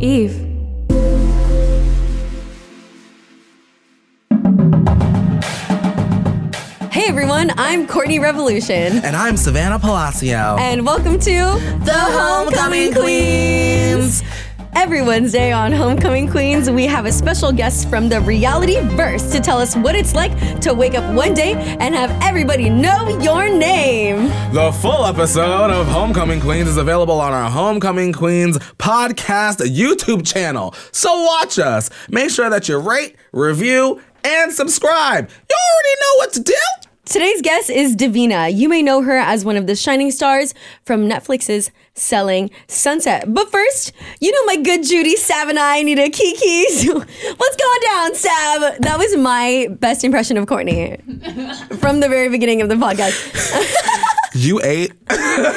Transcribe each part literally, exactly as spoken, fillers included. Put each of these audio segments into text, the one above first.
Eve. Hey everyone, I'm Courtney Revolution. And I'm Savannah Palacio. And welcome to The Homecoming Queens. Every Wednesday on Homecoming Queens, we have a special guest from the reality verse to tell us what it's like to wake up one day and have everybody know your name. The full episode of Homecoming Queens is available on our Homecoming Queens podcast YouTube channel. So watch us. Make sure that you rate, review, and subscribe. You already know what to do. Today's guest is Divina. You may know her as one of the shining stars from Netflix's Selling Sunset. But first, you know my good Judy, Sav, and I need a Kiki's. What's going down, Sav? That was my best impression of Courtney from the very beginning of the podcast. You ate. Did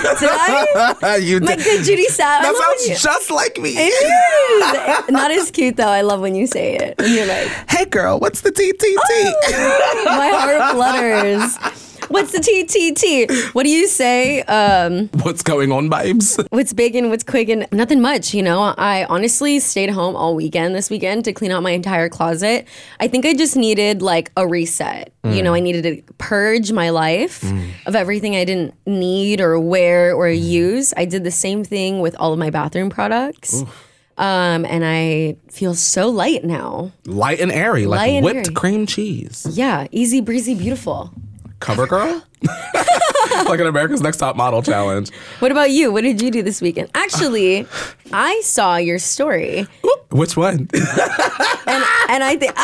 I? You my did. good Judy, Sav. That sounds you. just like me. It is. Not as cute, though. I love when you say it. And you're like, hey, girl, what's the T T T? Oh, my heart flutters. What's the T T T? What do you say? Um, what's going on, babes? What's bacon? What's quaking? Nothing much, you know. I honestly stayed home all weekend this weekend to clean out my entire closet. I think I just needed like a reset. Mm. You know, I needed to purge my life mm. of everything I didn't need or wear or mm. use. I did the same thing with all of my bathroom products. Um, and I feel so light now. Light and airy, like light whipped airy. cream cheese. Yeah, easy breezy, beautiful. Cover girl? Like an America's Next Top Model challenge. What about you? What did you do this weekend? Actually, I saw your story. Which one? and and I think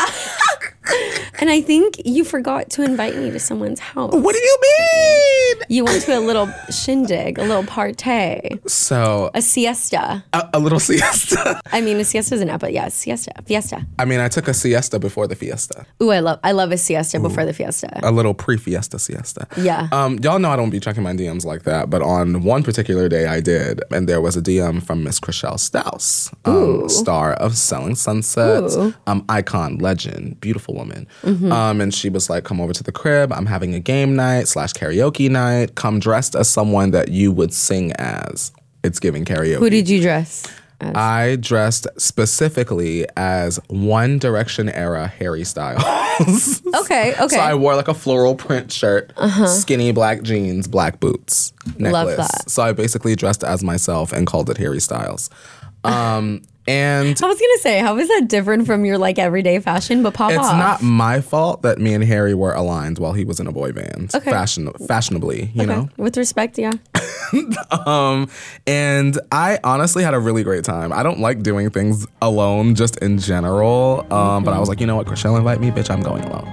and I think you forgot to invite me to someone's house. What do you mean? You went to a little shindig, a little party. So a siesta. A, a little siesta. I mean, a siesta is an app, but yeah, siesta, fiesta. I mean, I took a siesta before the fiesta. Ooh, I love, I love a siesta Ooh. before the fiesta. A little pre-fiesta siesta. Yeah. Um, y'all know I don't be checking my D Ms like that, but on one particular day I did, and there was a D M from Miss Chrishell Stause, um, star of Selling Sunset, um, icon, legend, beautiful woman. Mm-hmm. Um, and she was like, come over to the crib. I'm having a game night slash karaoke night. Come dressed as someone that you would sing as. It's giving karaoke. Who did you dress as? I dressed specifically as One Direction era Harry Styles. Okay, okay. So I wore like a floral print shirt, uh-huh. skinny black jeans, black boots, necklace. Love that. So I basically dressed as myself and called it Harry Styles. Um, and I was gonna say, how is that different from your like everyday fashion? But pop it's off. not my fault that me and Harry were aligned while he was in a boy band, okay. fashion, fashionably, you okay. know. With respect, yeah. um, and I honestly had a really great time. I don't like doing things alone, just in general. Um, mm-hmm. But I was like, you know what, Chrishell invite me, bitch, I'm going alone.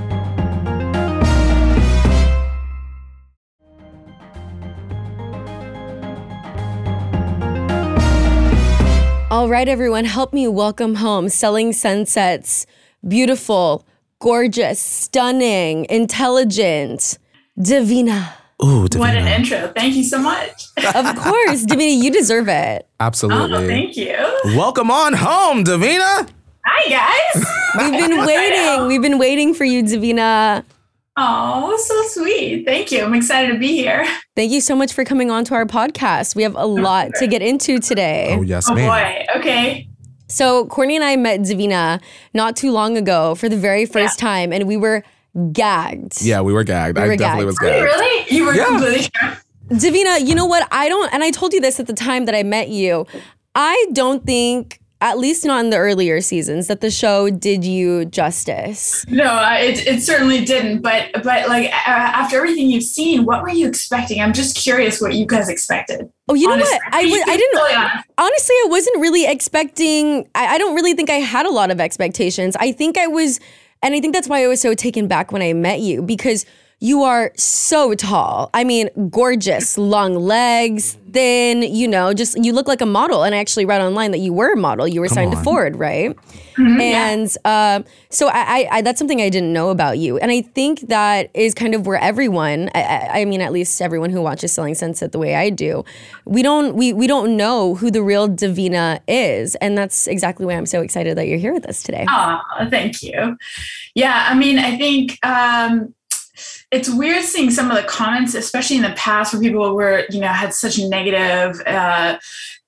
All right, everyone, help me welcome home Selling Sunset's beautiful, gorgeous, stunning, intelligent, Divina. Ooh, Divina. What an intro. Thank you so much. Of course, Divina, you deserve it. Absolutely. Oh, thank you. Welcome on home, Divina. Hi, guys. We've been waiting. We've been waiting for you, Divina. Oh, so sweet. Thank you. I'm excited to be here. Thank you so much for coming on to our podcast. We have a lot to get into today. Oh, yes, oh, ma'am. boy. Okay. So Courtney and I met Divina not too long ago for the very first yeah. time, and we were gagged. Yeah, we were gagged. We I were definitely gagged. was gagged. Oh, really? You were yeah. completely sure? Divina, you know what? I don't, and I told you this at the time that I met you, I don't think, at least not in the earlier seasons, that the show did you justice. No, uh, it it certainly didn't. But but like uh, after everything you've seen, what were you expecting? I'm just curious what you guys expected. Oh, you honestly. know what? I was, I didn't. Honestly, I wasn't really expecting. I, I don't really think I had a lot of expectations. I think I was, and I think that's why I was so taken back when I met you, because you are so tall. I mean, gorgeous, long legs, thin, you know, just, you look like a model. And I actually read online that you were a model. You were Come signed on. to Ford, right? Mm-hmm, and yeah. uh, so I, I, I, that's something I didn't know about you. And I think that is kind of where everyone, I, I mean, at least everyone who watches Selling Sunset the way I do, we don't, we, we don't know who the real Divina is. And that's exactly why I'm so excited that you're here with us today. Oh, thank you. Yeah, I mean, I think, um, it's weird seeing some of the comments, especially in the past, where people were, you know, had such negative uh,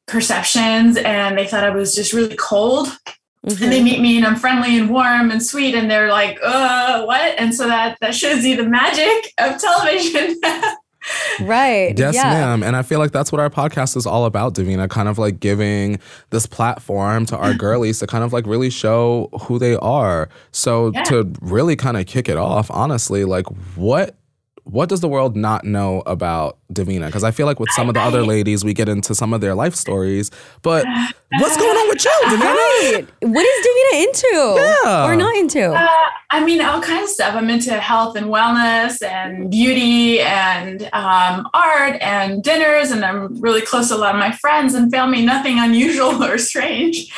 perceptions, and they thought I was just really cold. Mm-hmm. And they meet me and I'm friendly and warm and sweet, and they're like, uh, what? And so that, that shows you the magic of television. Right. Yes, yeah. ma'am. And I feel like that's what our podcast is all about, Davina, kind of like giving this platform to our girlies to kind of like really show who they are. So Yeah. to really kind of kick it off, honestly, like what what does the world not know about Davina? Because I feel like with some of the other ladies, we get into some of their life stories, but what's going on with you, Davina? Right. What is Davina into? Yeah. Or not into? Uh, I mean, all kinds of stuff. I'm into health and wellness and beauty and um, art and dinners, and I'm really close to a lot of my friends and family. Nothing unusual or strange.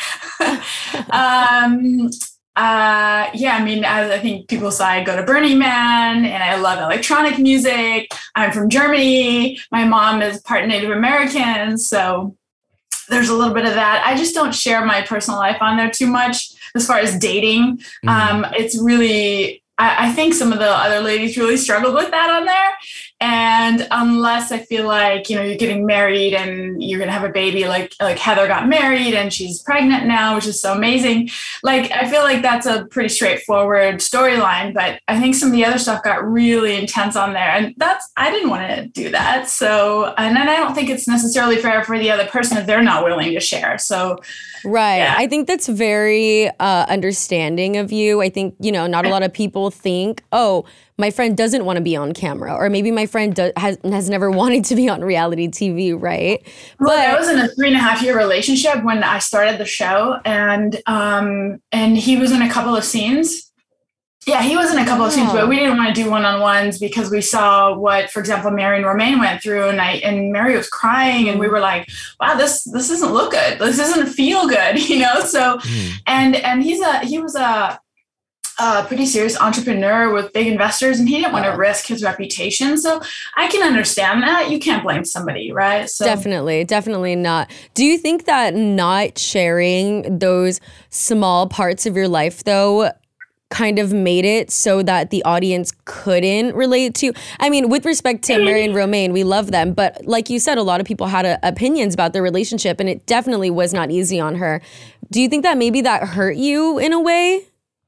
um, uh, yeah, I mean, as I think people saw, I go to Burning Man, and I love electronic music. I'm from Germany. My mom is part Native American, so there's a little bit of that. I just don't share my personal life on there too much as far as dating. Mm-hmm. Um, it's really, I, I think some of the other ladies really struggled with that on there. And unless I feel like, you know, you're getting married and you're going to have a baby, like, like Heather got married and she's pregnant now, which is so amazing. Like, I feel like that's a pretty straightforward storyline, but I think some of the other stuff got really intense on there, and that's, I didn't want to do that. So, and then I don't think it's necessarily fair for the other person if they're not willing to share. So, right. Yeah. I think that's very uh, understanding of you. I think, you know, not a lot of people think, oh, my friend doesn't want to be on camera, or maybe my friend do- has has never wanted to be on reality T V, right? Well, but I was in a three and a half year relationship when I started the show, and um, and he was in a couple of scenes. Yeah, he was in a couple of scenes, but we didn't want to do one-on-ones because we saw what, for example, Mary and Romaine went through, and I and Mary was crying, and we were like, "Wow, this this doesn't look good. This doesn't feel good," you know. So, mm. and and he's a he was a. a pretty serious entrepreneur with big investors, and he didn't want to risk his reputation. So I can understand that. You can't blame somebody, right? So definitely, definitely not. Do you think that not sharing those small parts of your life, though, kind of made it so that the audience couldn't relate to? I mean, with respect to Mary and Romaine, we love them, but like you said, a lot of people had a, opinions about their relationship, and it definitely was not easy on her. Do you think that maybe that hurt you in a way?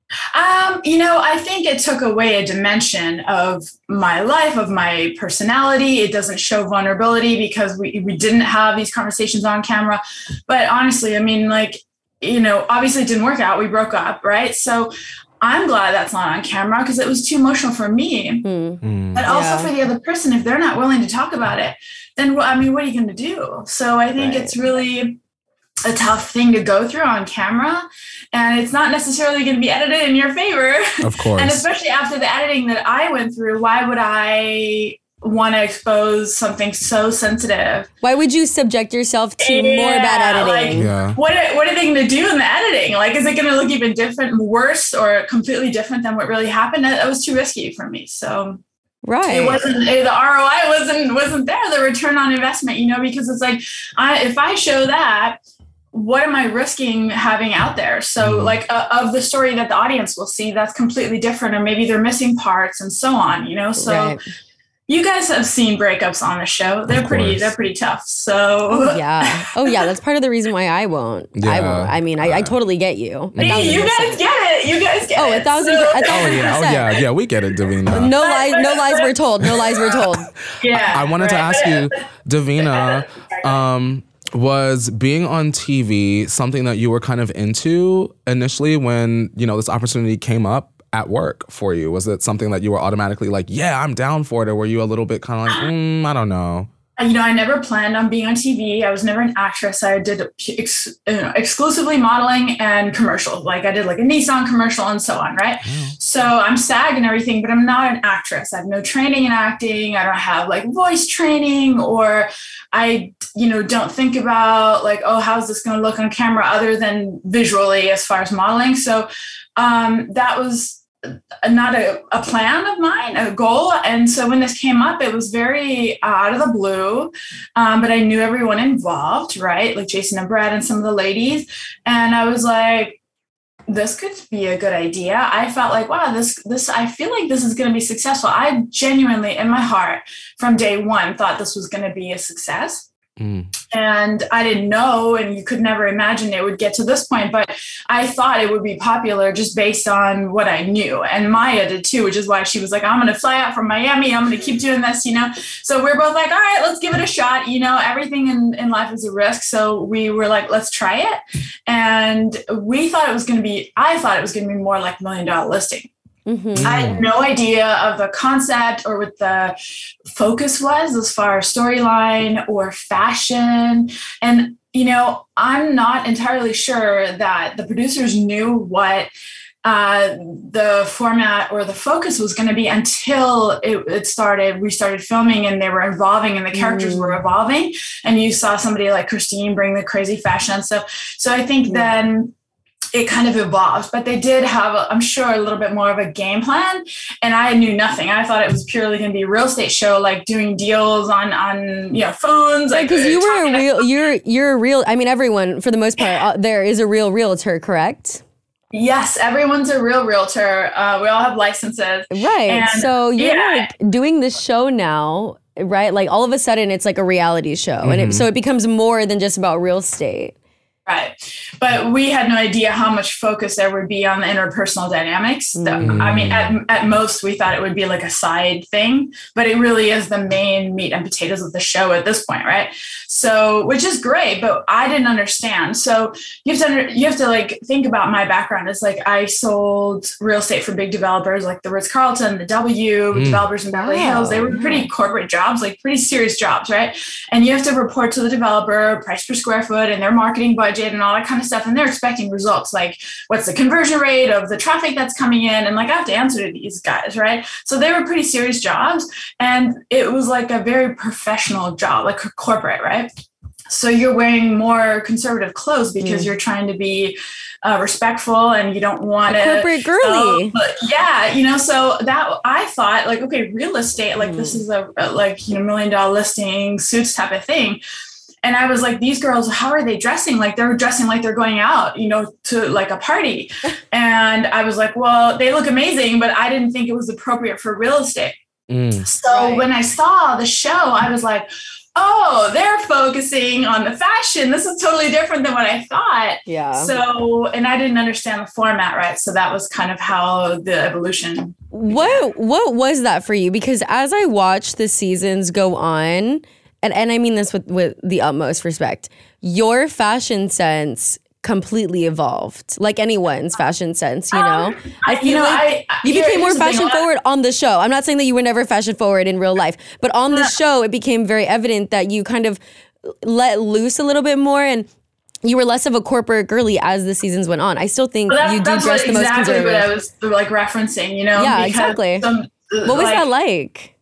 Um, you know, I think it took away a dimension of my life, of my personality. It doesn't show vulnerability because we, we didn't have these conversations on camera. But honestly, I mean, like, you know, obviously it didn't work out. We broke up, right? So I'm glad that's not on camera because it was too emotional for me. Mm. But also yeah. for the other person, if they're not willing to talk about it, then, I mean, what are you going to do? So I think right. it's really a tough thing to go through on camera, and it's not necessarily going to be edited in your favor. Of course. And especially after the editing that I went through, why would I want to expose something so sensitive? Why would you subject yourself to yeah, more bad editing? Like, yeah. what, are, what are they going to do in the editing? Like, is it going to look even different, worse, or completely different than what really happened? That, that was too risky for me. So right. It wasn't, the R O I wasn't, wasn't there, the return on investment, you know, because it's like, I, if I show that, what am I risking having out there? So mm. like uh, of the story that the audience will see, that's completely different. Or maybe they're missing parts and so on, you know? So right. you guys have seen breakups on the show. They're pretty, they're pretty tough. So oh, yeah. Oh yeah. That's part of the reason why I won't. Yeah. I won't. I mean, I, I totally get you. You guys get it. You guys get oh, it. A thousand, so. a thousand oh yeah. percent. Oh yeah. Yeah. We get it, Davina. No lies. No lies were told. No lies were told. Yeah. I, I wanted right. to ask you, Davina, um, was being on T V something that you were kind of into initially when, you know, this opportunity came up at work for you? Was it something that you were automatically like, yeah, I'm down for it? Or were you a little bit kind of like, mm, I don't know? You know, I never planned on being on T V. I was never an actress. I did ex- uh, exclusively modeling and commercials. Like I did like a Nissan commercial and so on, right? Mm. So I'm SAG and everything, but I'm not an actress. I have no training in acting. I don't have like voice training, or I, you know, don't think about like, oh, how's this going to look on camera other than visually as far as modeling. So um, that was not a, a plan of mine, a goal. And so when this came up, it was very uh, out of the blue, um, but I knew everyone involved, right? Like Jason and Brad and some of the ladies. And I was like, this could be a good idea. I felt like, wow, this, this, I feel like this is going to be successful. I genuinely, in my heart, from day one, thought this was going to be a success. Mm. And I didn't know, and you could never imagine it would get to this point, but I thought it would be popular just based on what I knew. And Maya did too, which is why she was like, I'm going to fly out from Miami. I'm going to keep doing this, you know? So we're both like, all right, let's give it a shot. You know, everything in, in life is a risk. So we were like, let's try it. And we thought it was going to be, I thought it was going to be more like Million Dollar Listing. Mm-hmm. I had no idea of the concept or what the focus was as far as storyline or fashion. And, you know, I'm not entirely sure that the producers knew what uh, the format or the focus was going to be until it, it started, we started filming and they were evolving and the characters mm. were evolving. And you saw somebody like Christine bring the crazy fashion and stuff. So I think yeah. then it kind of evolved, but they did have, I'm sure, a little bit more of a game plan. And I knew nothing. I thought it was purely going to be a real estate show, like doing deals on, on, you know, phones. Like, because you were a real, you're, you're a real, I mean, everyone, for the most part, uh, there is a real realtor, correct? Yes, everyone's a real realtor. Uh, we all have licenses. Right. And so you're yeah. like doing this show now, right? Like all of a sudden it's like a reality show. Mm-hmm. And it, so it becomes more than just about real estate. Right. But we had no idea how much focus there would be on the interpersonal dynamics. Mm. I mean, at, at most, we thought it would be like a side thing, but it really is the main meat and potatoes of the show at this point, right? So, which is great, but I didn't understand. So you have to, under, you have to like think about my background. It's like I sold real estate for big developers like the Ritz-Carlton, the W, mm. developers in Beverly wow. Hills. They were pretty corporate jobs, like pretty serious jobs, right? And you have to report to the developer, price per square foot, and their marketing budget and all that kind of stuff. And they're expecting results like what's the conversion rate of the traffic that's coming in. And like, I have to answer to these guys, right? So they were pretty serious jobs. And it was like a very professional job, like corporate, right? So you're wearing more conservative clothes because mm. you're trying to be uh, respectful and you don't want to corporate girly. Um, yeah, you know, so that I thought like, okay, real estate, like mm. this is a, a like, you know, million dollar listing, suits type of thing. And I was like, these girls, how are they dressing? Like they're dressing like they're going out, you know, to like a party. And I was like, well, they look amazing, but I didn't think it was appropriate for real estate. Mm. So right. when I saw the show, I was like, oh, they're focusing on the fashion. This is totally different than what I thought. Yeah. So, and I didn't understand the format, right? So that was kind of how the evolution began. What, what was that for you? Because as I watched the seasons go on, And and I mean this with, with the utmost respect, your fashion sense completely evolved, like anyone's fashion sense, you know? Um, I feel you know, like I, I, you became more thing, fashion forward on the show. I'm not saying that you were never fashion forward in real life, but on the show, it became very evident that you kind of let loose a little bit more and you were less of a corporate girly as the seasons went on. I still think well, you do dress what, the most exactly conservative. What I was like referencing, you know? Yeah, exactly. Some, what was like, that like?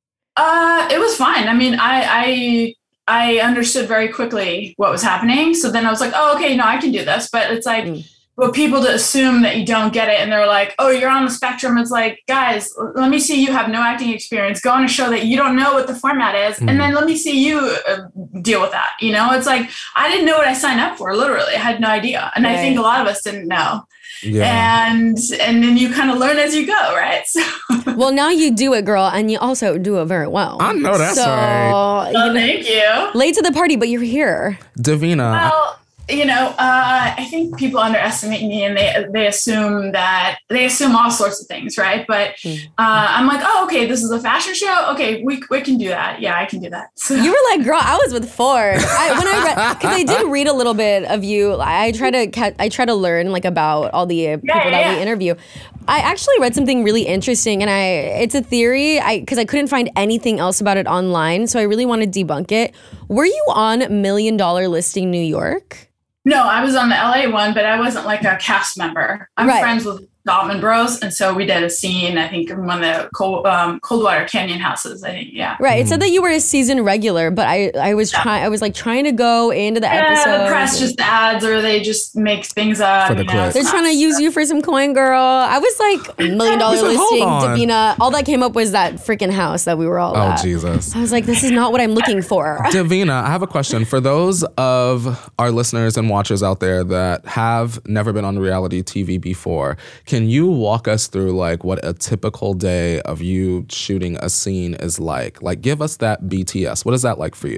Uh, it was fine. I mean, I, I, I understood very quickly what was happening. So then I was like, oh, okay, no, I can do this. But it's like, mm. well, people to assume that you don't get it. And they're like, oh, you're on the spectrum. It's like, guys, let me see you have no acting experience. Go on a show that you don't know what the format is. Mm. And then let me see you uh, deal with that. You know, it's like, I didn't know what I signed up for. Literally, I had no idea. And right. I think a lot of us didn't know. Yeah. And and then you kind of learn as you go, right? So. Well, now you do it, girl, and you also do it very well. I know that's so, right. You know, thank you. Late to the party, but you're here. Davina. Well, you know, uh, I think people underestimate me and they they assume that they assume all sorts of things, right? But uh, I'm like, oh, okay, this is a fashion show. Okay, we we can do that. Yeah, I can do that. So. You were like, girl, I was with Ford. I, when I read, because I did read a little bit of you. I try to I try to learn like about all the uh, people yeah, yeah, that yeah. we interview. I actually read something really interesting, and I it's a theory. I because I couldn't find anything else about it online, so I really want to debunk it. Were you on Million Dollar Listing New York? No, I was on the L A one, but I wasn't like a cast member. I'm right. friends with Dalton Bros, and so we did a scene, I think, in one of the cold, um, Coldwater Canyon houses, I think, yeah. Right, it said that you were a season regular, but I, I was yeah. trying, I was like trying to go into the yeah, episode. Yeah, the press just adds, or they just make things up. For the you know, They're trying to use you for some coin, girl. I was like, Million Dollar Listing, Davina. All that came up was that freaking house that we were all oh, at. Oh, Jesus. I was like, this is not what I'm looking for. Davina, I have a question. For those of our listeners and watchers out there that have never been on reality T V before, can you walk us through like what a typical day of you shooting a scene is like? Like, give us that B T S. What is that like for you?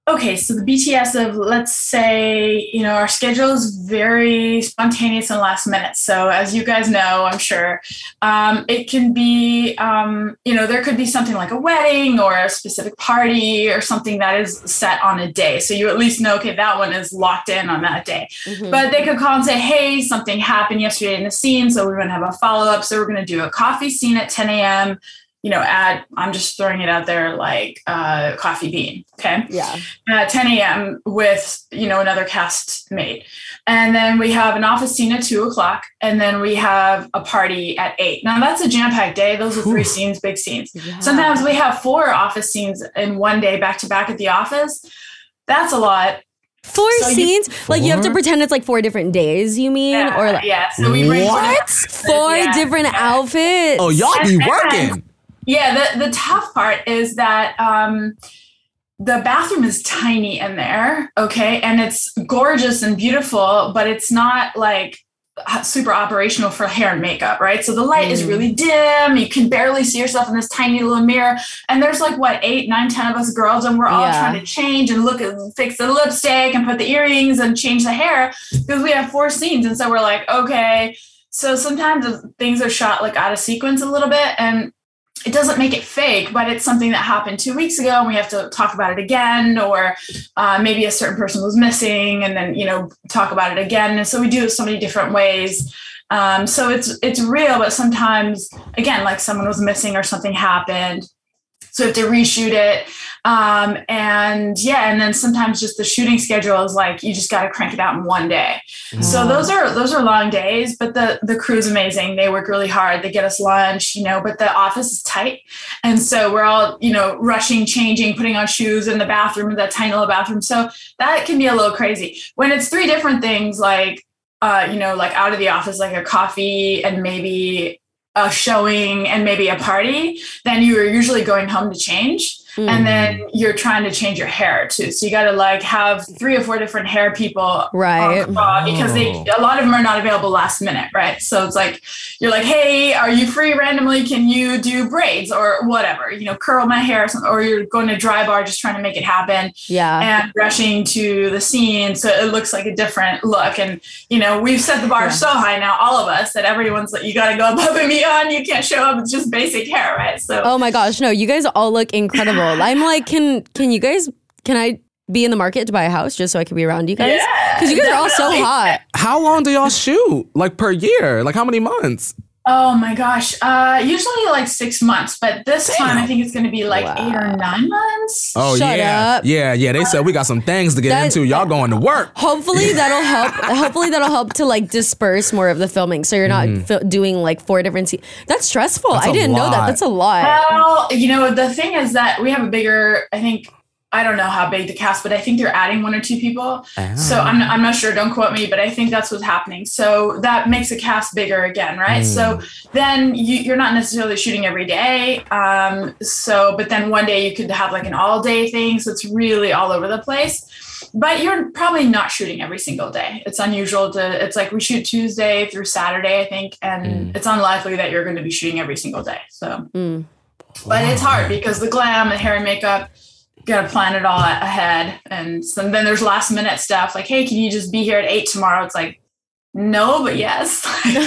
Okay, so the B T S of, let's say, you know, our schedule is very spontaneous and last minute. So as you guys know, I'm sure, um, it can be, um, you know, there could be something like a wedding or a specific party or something that is set on a day. So you at least know, okay, that one is locked in on that day. Mm-hmm. But they could call and say, hey, something happened yesterday in the scene, so we're going to have a follow-up. So we're going to do a coffee scene at ten a.m., you know, at, I'm just throwing it out there, like uh, Coffee Bean, okay? Yeah. At ten a.m. with, you know, another cast mate. And then we have an office scene at two o'clock, and then we have a party at eight. Now, that's a jam-packed day. Those are three Ooh. scenes, big scenes. Yeah. Sometimes we have four office scenes in one day, back-to-back at the office. That's a lot. Four so scenes? You, like, you have to pretend it's like four different days, you mean? Yeah, or like, yeah. So we bring what? Four yeah. different outfits? Oh, y'all be working. Yeah, the, the tough part is that um, the bathroom is tiny in there, okay? And it's gorgeous and beautiful, but it's not like super operational for hair and makeup, right? So the light mm. is really dim. You can barely see yourself in this tiny little mirror. And there's like, what, eight, nine, ten of us girls, and we're all yeah. trying to change and look at, fix the lipstick and put the earrings and change the hair because we have four scenes. And so we're like, okay. So sometimes things are shot like out of sequence a little bit, and it doesn't make it fake, but it's something that happened two weeks ago and we have to talk about it again, or uh, maybe a certain person was missing and then, you know, talk about it again. And so we do it so many different ways. Um, so it's, it's real, but sometimes, again, like someone was missing or something happened. So we have to reshoot it. Um, and yeah, and then sometimes just the shooting schedule is like, you just got to crank it out in one day. Mm. So those are, those are long days, but the, the crew's amazing. They work really hard. They get us lunch, you know, but the office is tight. And so we're all, you know, rushing, changing, putting on shoes in the bathroom, in that tiny little bathroom. So that can be a little crazy when it's three different things, like, uh, you know, like out of the office, like a coffee and maybe a showing and maybe a party, then you are usually going home to change. Mm. And then you're trying to change your hair too. So you got to like have three or four different hair people. Right. Uh, because they, a lot of them are not available last minute. Right. So it's like, you're like, hey, are you free randomly? Can you do braids or whatever, you know, curl my hair or something, or you're going to dry bar, just trying to make it happen. Yeah. And rushing to the scene. So it looks like a different look. And, you know, we've set the bar yeah. so high now, all of us, that everyone's like, you got to go above and beyond. You can't show up with just basic hair. Right. So, oh my gosh, no, you guys all look incredible. I'm like, can can you guys, can I be in the market to buy a house just so I can be around you guys? Because yeah, you guys are all so hot. How long do y'all shoot? Like per year? Like how many months? Oh my gosh. Uh, usually like six months, but this Damn. time I think it's going to be like wow. eight or nine months. Oh Shut yeah. up. Yeah. Yeah. They said we got some things to get that, into. Y'all going to work. Hopefully that'll help. Hopefully that'll help to like disperse more of the filming. So you're not mm. fi- doing like four different scenes. That's stressful. That's I didn't know that. That's a lot. Well, you know, the thing is that we have a bigger, I think, I don't know how big the cast, but I think they're adding one or two people. Oh. So I'm, I'm not sure, don't quote me, but I think that's what's happening. So that makes the cast bigger again, right? Mm. So then you, you're not necessarily shooting every day. Um, so, but then one day you could have like an all day thing. So it's really all over the place, but you're probably not shooting every single day. It's unusual to, it's like we shoot Tuesday through Saturday, I think. And mm. it's unlikely that you're going to be shooting every single day. So, mm. but wow. it's hard because the glam and hair and makeup, got to plan it all ahead. And so then there's last minute stuff like, hey, can you just be here at eight tomorrow? It's like, no, but yes.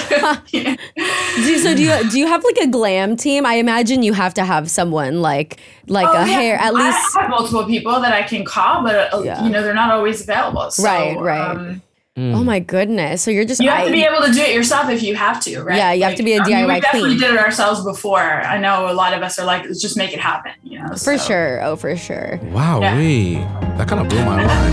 yeah. do, so do you do you have like a glam team? I imagine you have to have someone like like oh, a yeah. hair at least. I have multiple people that I can call, but uh, yeah. you know, they're not always available. So, right, right. Um, Mm. Oh my goodness. So you're just You have I, to be able to do it yourself if you have to, right? Yeah, you like, have to be a I D I Y mean, we definitely queen. did it ourselves before. I know a lot of us are like, let's just make it happen, you know. For so. sure. Oh, for sure. Wow, yeah. we that kind of blew my mind.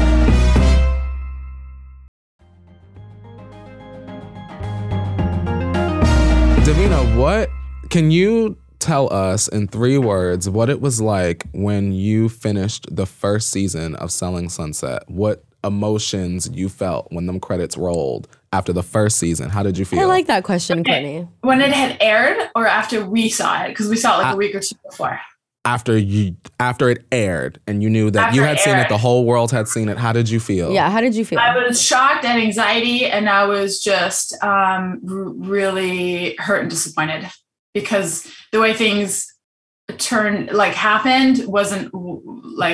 Davina, what can you tell us in three words what it was like when you finished the first season of Selling Sunset? What emotions you felt when them credits rolled after the first season? How did you feel? I like that question, Courtney. When it had aired or after we saw it? Because we saw it like I, a week or two before. After you, after it aired and you knew that after you had seen it, the whole world had seen it. How did you feel? Yeah, how did you feel? I was shocked and anxiety, and I was just um, r- really hurt and disappointed because the way things turned, like happened, wasn't like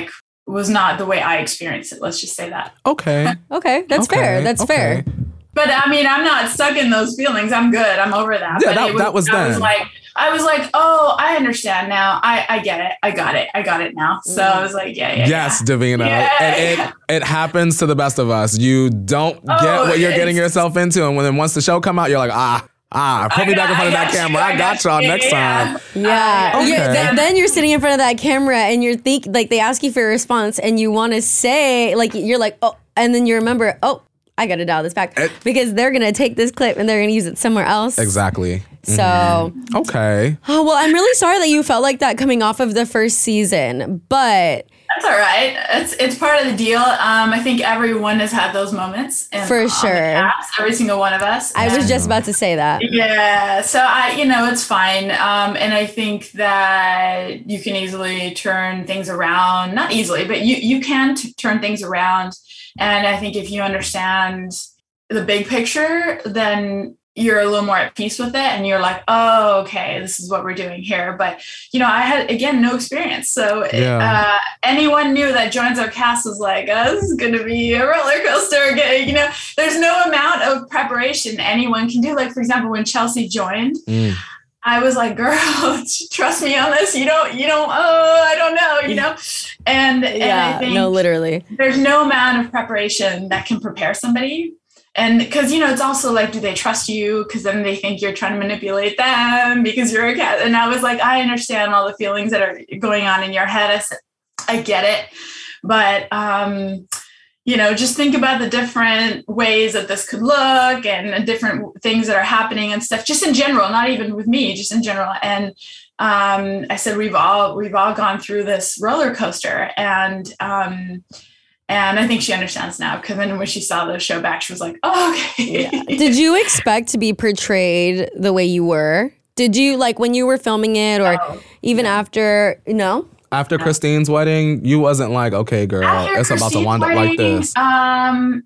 was not the way I experienced it. Let's just say that. Okay. Okay. That's Okay, fair. That's okay. fair. But I mean, I'm not stuck in those feelings. I'm good. I'm over that. Yeah, but that- it was, that was I was then. like, I was like, oh, I understand now. I, I get it. I got it. I got it now. So I was like, yeah, yeah. Yes, yeah. Davina. Yeah. And it it happens to the best of us. You don't Oh, get what you're getting it's- yourself into, and when then once the show come out, you're like, ah, ah, put me I back in got- front of I that got you. camera. I got y'all Yeah, next yeah. time. Yeah. Uh, You- Okay. th- then you're sitting in front of that camera and you're think like they ask you for a response and you want to say like you're like, oh, and then you remember, oh, I got to dial this back It- because they're gonna take this clip and they're gonna use it somewhere else. Exactly. So, Okay. oh well, I'm really sorry that you felt like that coming off of the first season, but That's all right. It's it's part of the deal. Um, I think everyone has had those moments. And For on the sure. cast, every single one of us. I was And- just about to say that. Yeah, so I, you know, it's fine. Um, and I think that you can easily turn things around. Not easily, but you you can t- turn things around. And I think if you understand the big picture, then you're a little more at peace with it, and you're like, oh, okay, this is what we're doing here. But you know, I had again no experience, so Yeah. uh, anyone new that joins our cast was like, oh, this is going to be a roller coaster. You know, there's no amount of preparation anyone can do. Like for example, when Chelsea joined. Mm. I was like, girl, trust me on this. You don't, you don't, oh, I don't know, you know? And, and Yeah, I think no, literally. there's no amount of preparation that can prepare somebody. And because, you know, it's also like, do they trust you? Because then they think you're trying to manipulate them because you're a cat. And I was like, I understand all the feelings that are going on in your head. I said, I get it. But, um, you know, just think about the different ways that this could look and the different things that are happening and stuff, just in general, not even with me, just in general. And um, I said, we've all, we've all gone through this roller coaster. And, um, and I think she understands now, because then when she saw the show back, she was like, oh, okay. Yeah. Did you expect to be portrayed the way you were? Did you, like, when you were filming it or No. even after, no? After Christine's wedding, you wasn't like, okay, girl, After it's about to Christine's wind up like wedding, this. Um,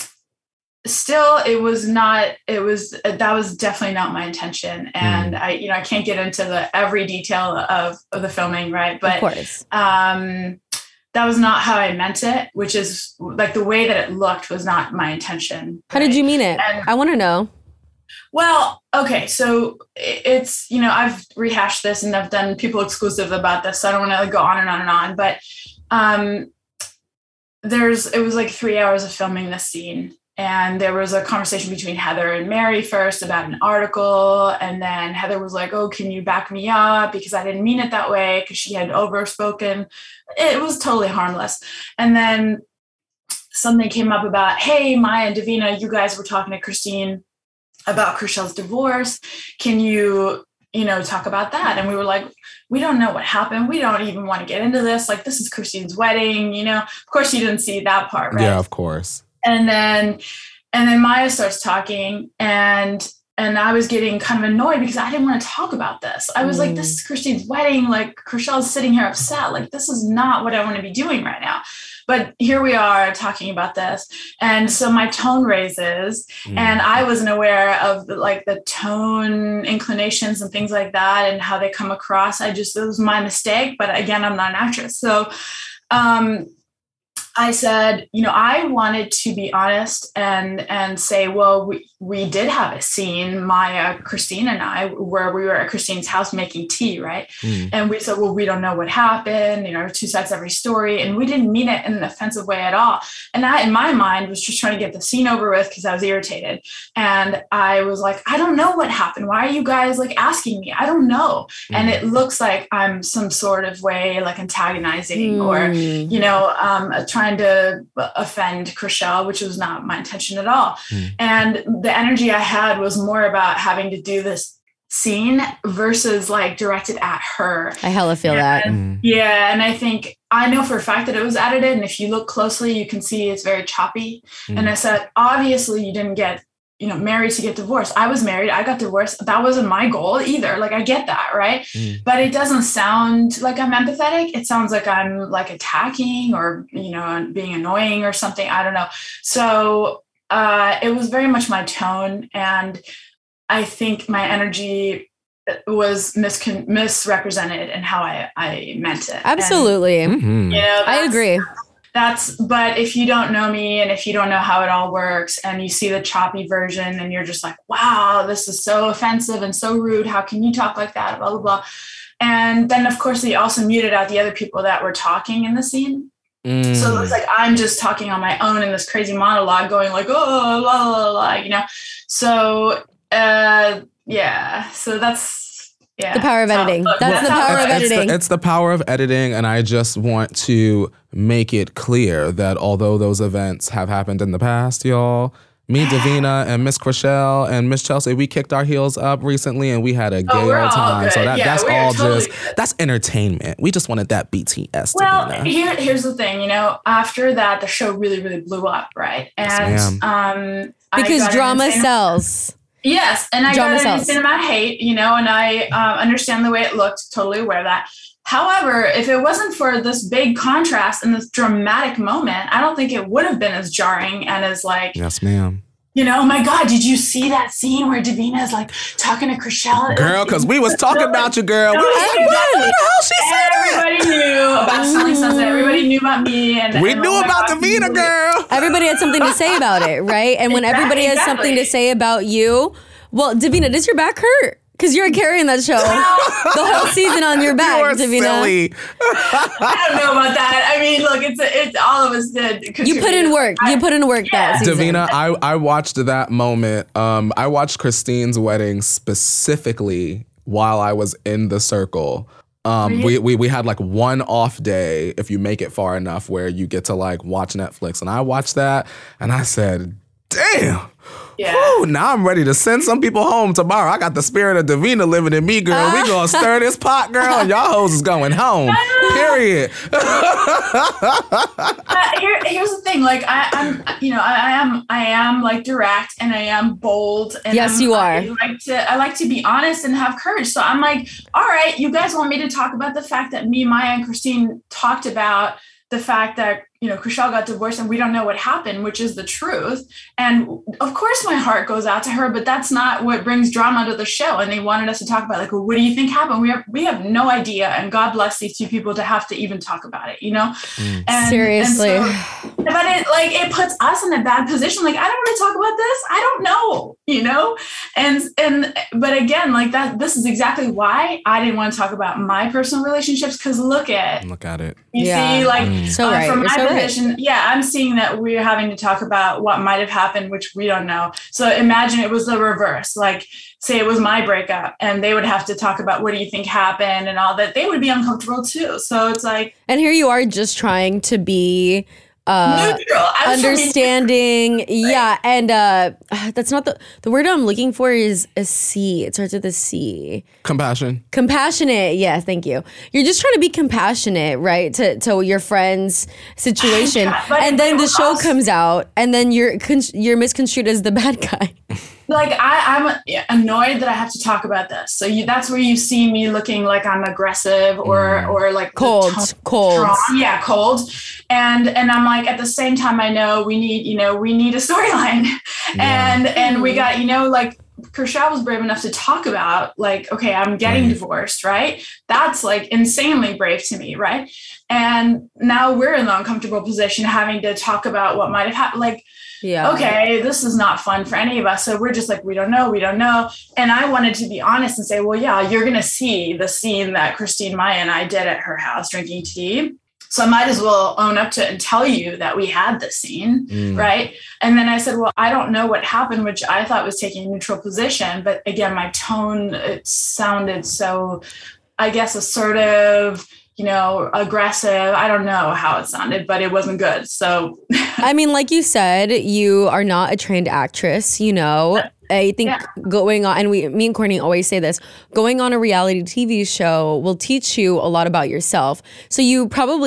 still, it was not. It was that was definitely not my intention, and I, you know, I can't get into the every detail of, of the filming, right? Of But course. um, that was not how I meant it. Which is like the way that it looked was not my intention. How did right? you mean it? And- I want to know. Well, okay, so it's, you know, I've rehashed this and I've done people exclusive about this, so I don't want to go on and on and on, but um, there's, it was like three hours of filming this scene, and there was a conversation between Heather and Mary first about an article, and then Heather was like, oh, can you back me up, because I didn't mean it that way, because she had overspoken. It was totally harmless. And then something came up about, hey, Maya and Davina, you guys were talking to Christine about Chrishell's divorce. Can you, you know, talk about that? And we were like, we don't know what happened. We don't even want to get into this. Like, this is Christine's wedding, you know. Of course, you didn't see that part, right? Yeah, of course. And then, and then Maya starts talking, and and I was getting kind of annoyed because I didn't want to talk about this. I was Mm. like, this is Christine's wedding. Like, Chrishell's sitting here upset. Like, this is not what I want to be doing right now. But here we are talking about this. And so my tone raises, Mm. and I wasn't aware of the, like the tone inclinations and things like that and how they come across. I just, it was my mistake. But again, I'm not an actress. So um, I said, you know, I wanted to be honest and and say, well, we, we did have a scene, Maya, Christine, and I, where we were at Christine's house making tea, right? Mm. And we said, well, we don't know what happened, you know, two sides every story. And we didn't mean it in an offensive way at all. And I, in my mind, was just trying to get the scene over with because I was irritated. And I was like, I don't know what happened. Why are you guys like asking me? I don't know. Mm. And it looks like I'm some sort of way like antagonizing or, Mm. you know, um, trying to offend Chrishell, which was not my intention at all. Mm. And the energy I had was more about having to do this scene versus like directed at her. I hella feel that. Mm. Yeah. And I think I know for a fact that it was edited. And if you look closely, you can see it's very choppy. Mm. And I said, obviously you didn't get, you know, married to get divorced. I was married. I got divorced. That wasn't my goal either. Like, I get that. Right. Mm. But it doesn't sound like I'm empathetic. It sounds like I'm like attacking or, you know, being annoying or something. I don't know. So uh, it was very much my tone. And I think my energy was miscon- misrepresented in how I, I meant it. Absolutely. And, Mm-hmm. you know, I agree. That's, but if you don't know me and if you don't know how it all works and you see the choppy version and you're just like, wow, this is so offensive and so rude. How can you talk like that? Blah, blah, blah. And then of course they also muted out the other people that were talking in the scene. Mm. So it looks like I'm just talking on my own in this crazy monologue going like, oh, la, la, la, you know? So, uh, yeah, so that's, yeah. The power of editing. That's, that's the power of it's editing. The, it's the power of editing. And I just want to make it clear that although those events have happened in the past, y'all, me, Davina, and Miss Chrishell and Miss Chelsea, we kicked our heels up recently and we had a gay oh, old time. So that, yeah, that's all totally just, good. That's entertainment. We just wanted that B T S. Well, Davina. here, here's the thing, you know, after that, the show really, really blew up, right? And yes, um, because drama sells. Yes, and I drama got an sells. insane amount of hate, you know, and I um, understand the way it looked, totally aware of that. However, if it wasn't for this big contrast and this dramatic moment, I don't think it would have been as jarring and as like, yes, ma'am. You know, oh my God, did you see that scene where Davina is like talking to Chrishell? Girl, because we was talking about you, girl. No, we was exactly. like, what the hell she said that? Everybody knew about Selling Sunset. Everybody knew about me. And We and knew oh my about God, Davina, girl. Everybody had something to say about it, right? And when Exactly, everybody has exactly. something to say about you, well, Davina, does your back hurt? Because you're carrying that show the whole season on your back, You are Davina. silly. I don't know about that. I mean, look, it's it's all of us did. You put in work. You put in work Yeah. that season. Davina, I, I watched that moment. Um, I watched Christine's wedding specifically while I was in the circle. Um, we, we we had like one off day if you make it far enough where you get to like watch Netflix. And I watched that and I said, damn. Yeah. Whew, now I'm ready to send some people home tomorrow. I got the spirit of Davina living in me, girl. We gonna stir this pot, girl, and y'all hoes is going home. Period. uh, here, here's the thing. Like I, I'm, you know, I, I am, I am like direct and I am bold. And Yes, I'm, you are. I like to, I like to be honest and have courage. So I'm like, all right, you guys want me to talk about the fact that me, Maya, and Christine talked about the fact that, you know, Chrishell got divorced and we don't know what happened, which is the truth. And of course my heart goes out to her, but that's not what brings drama to the show. And they wanted us to talk about like, well, what do you think happened? We have, we have no idea. And God bless these two people to have to even talk about it, you know? Mm. And, Seriously. and so, but it like, it puts us in a bad position. Like, I don't want to talk about this. I don't know, you know? And, and, but again, like that, this is exactly why I didn't want to talk about my personal relationships. Cause look at, Look at it. you Yeah. see, like Mm. So uh, right. from You're my so right. position, yeah, I'm seeing that we're having to talk about what might have happened, which we don't know. So imagine it was the reverse. Like, say it was my breakup, and they would have to talk about what do you think happened and all that. They would be uncomfortable too. So it's like And here you are just trying to be uh, neutral, I was trying to be understanding. Yeah. And uh, that's not the, the word I'm looking for is a C. It starts with a C. Compassion. Compassionate. Yeah, thank you. You're just trying to be compassionate, right? To to your friend's situation. Yeah, but- and then but the show also- comes out and then you're con- you're misconstrued as the bad guy. like I, I'm annoyed that I have to talk about this. So you, that's where you see me looking like I'm aggressive or Mm. or like the Cold, tone cold. strong. Yeah, cold. And and I'm like at the same time I know we need, you know, we need a storyline. Yeah. And and we got, you know, like Chrishell was brave enough to talk about like, okay, I'm getting Right. divorced, right? That's like insanely brave to me, right? And now we're in the uncomfortable position having to talk about what might have happened. Like, Yeah. okay, this is not fun for any of us. So we're just like, we don't know, we don't know. And I wanted to be honest and say, well, yeah, you're going to see the scene that Christine, Maya, and I did at her house drinking tea. So I might as well own up to it and tell you that we had this scene, Mm. right? And then I said, well, I don't know what happened, which I thought was taking a neutral position. But again, my tone, it sounded so, I guess, assertive, you know, aggressive. I don't know how it sounded, but it wasn't good. So I mean, like you said, you are not a trained actress, you know. I think Yeah. going on, and we, me and Courtney always say this, going on a reality T V show will teach you a lot about yourself. So you probably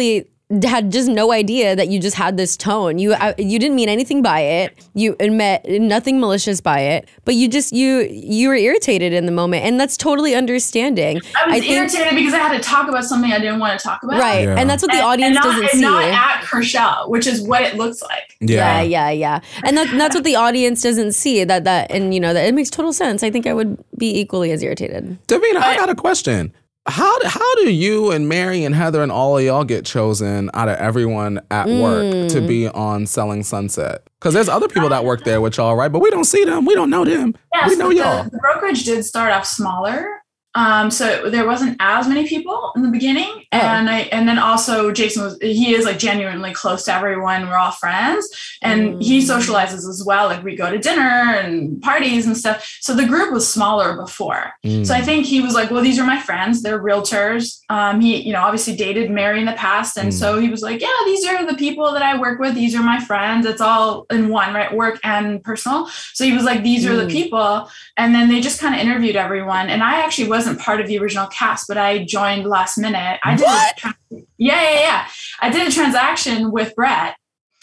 had just no idea that you just had this tone. You uh, you didn't mean anything by it. You meant nothing malicious by it. But you just you you were irritated in the moment, and that's totally understanding. I was I think, irritated because I had to talk about something I didn't want to talk about. Right, Yeah. and that's what the And, audience and not, doesn't and see. not at Kershell, which is what it looks like. Yeah, Yeah. yeah, yeah. And that, that's what the audience doesn't see. That that and you know that it makes total sense. I think I would be equally as irritated. Davina, I got a question. How do, how do you and Mary and Heather and all of y'all get chosen out of everyone at work to be on Selling Sunset? Because there's other people that work there with y'all, right? But we don't see them. We don't know them. Yes, we know but y'all. the, the brokerage did start off smaller. Um, so there wasn't as many people in the beginning. Oh. And I, and then also Jason was, he is like genuinely close to everyone. We're all friends and Mm. he socializes as well. Like we go to dinner and parties and stuff. So the group was smaller before. Mm. So I think he was like, well, these are my friends. They're realtors. Um, he, you know, obviously dated Mary in the past. And Mm. so he was like, yeah, these are the people that I work with. These are my friends. It's all in one, right? Work and personal. So he was like, these are the Mm. people. And then they just kind of interviewed everyone. And I actually wasn't part of the original cast, but I joined last minute. I did What? A, tra- yeah, yeah, yeah. I did a transaction with Brett.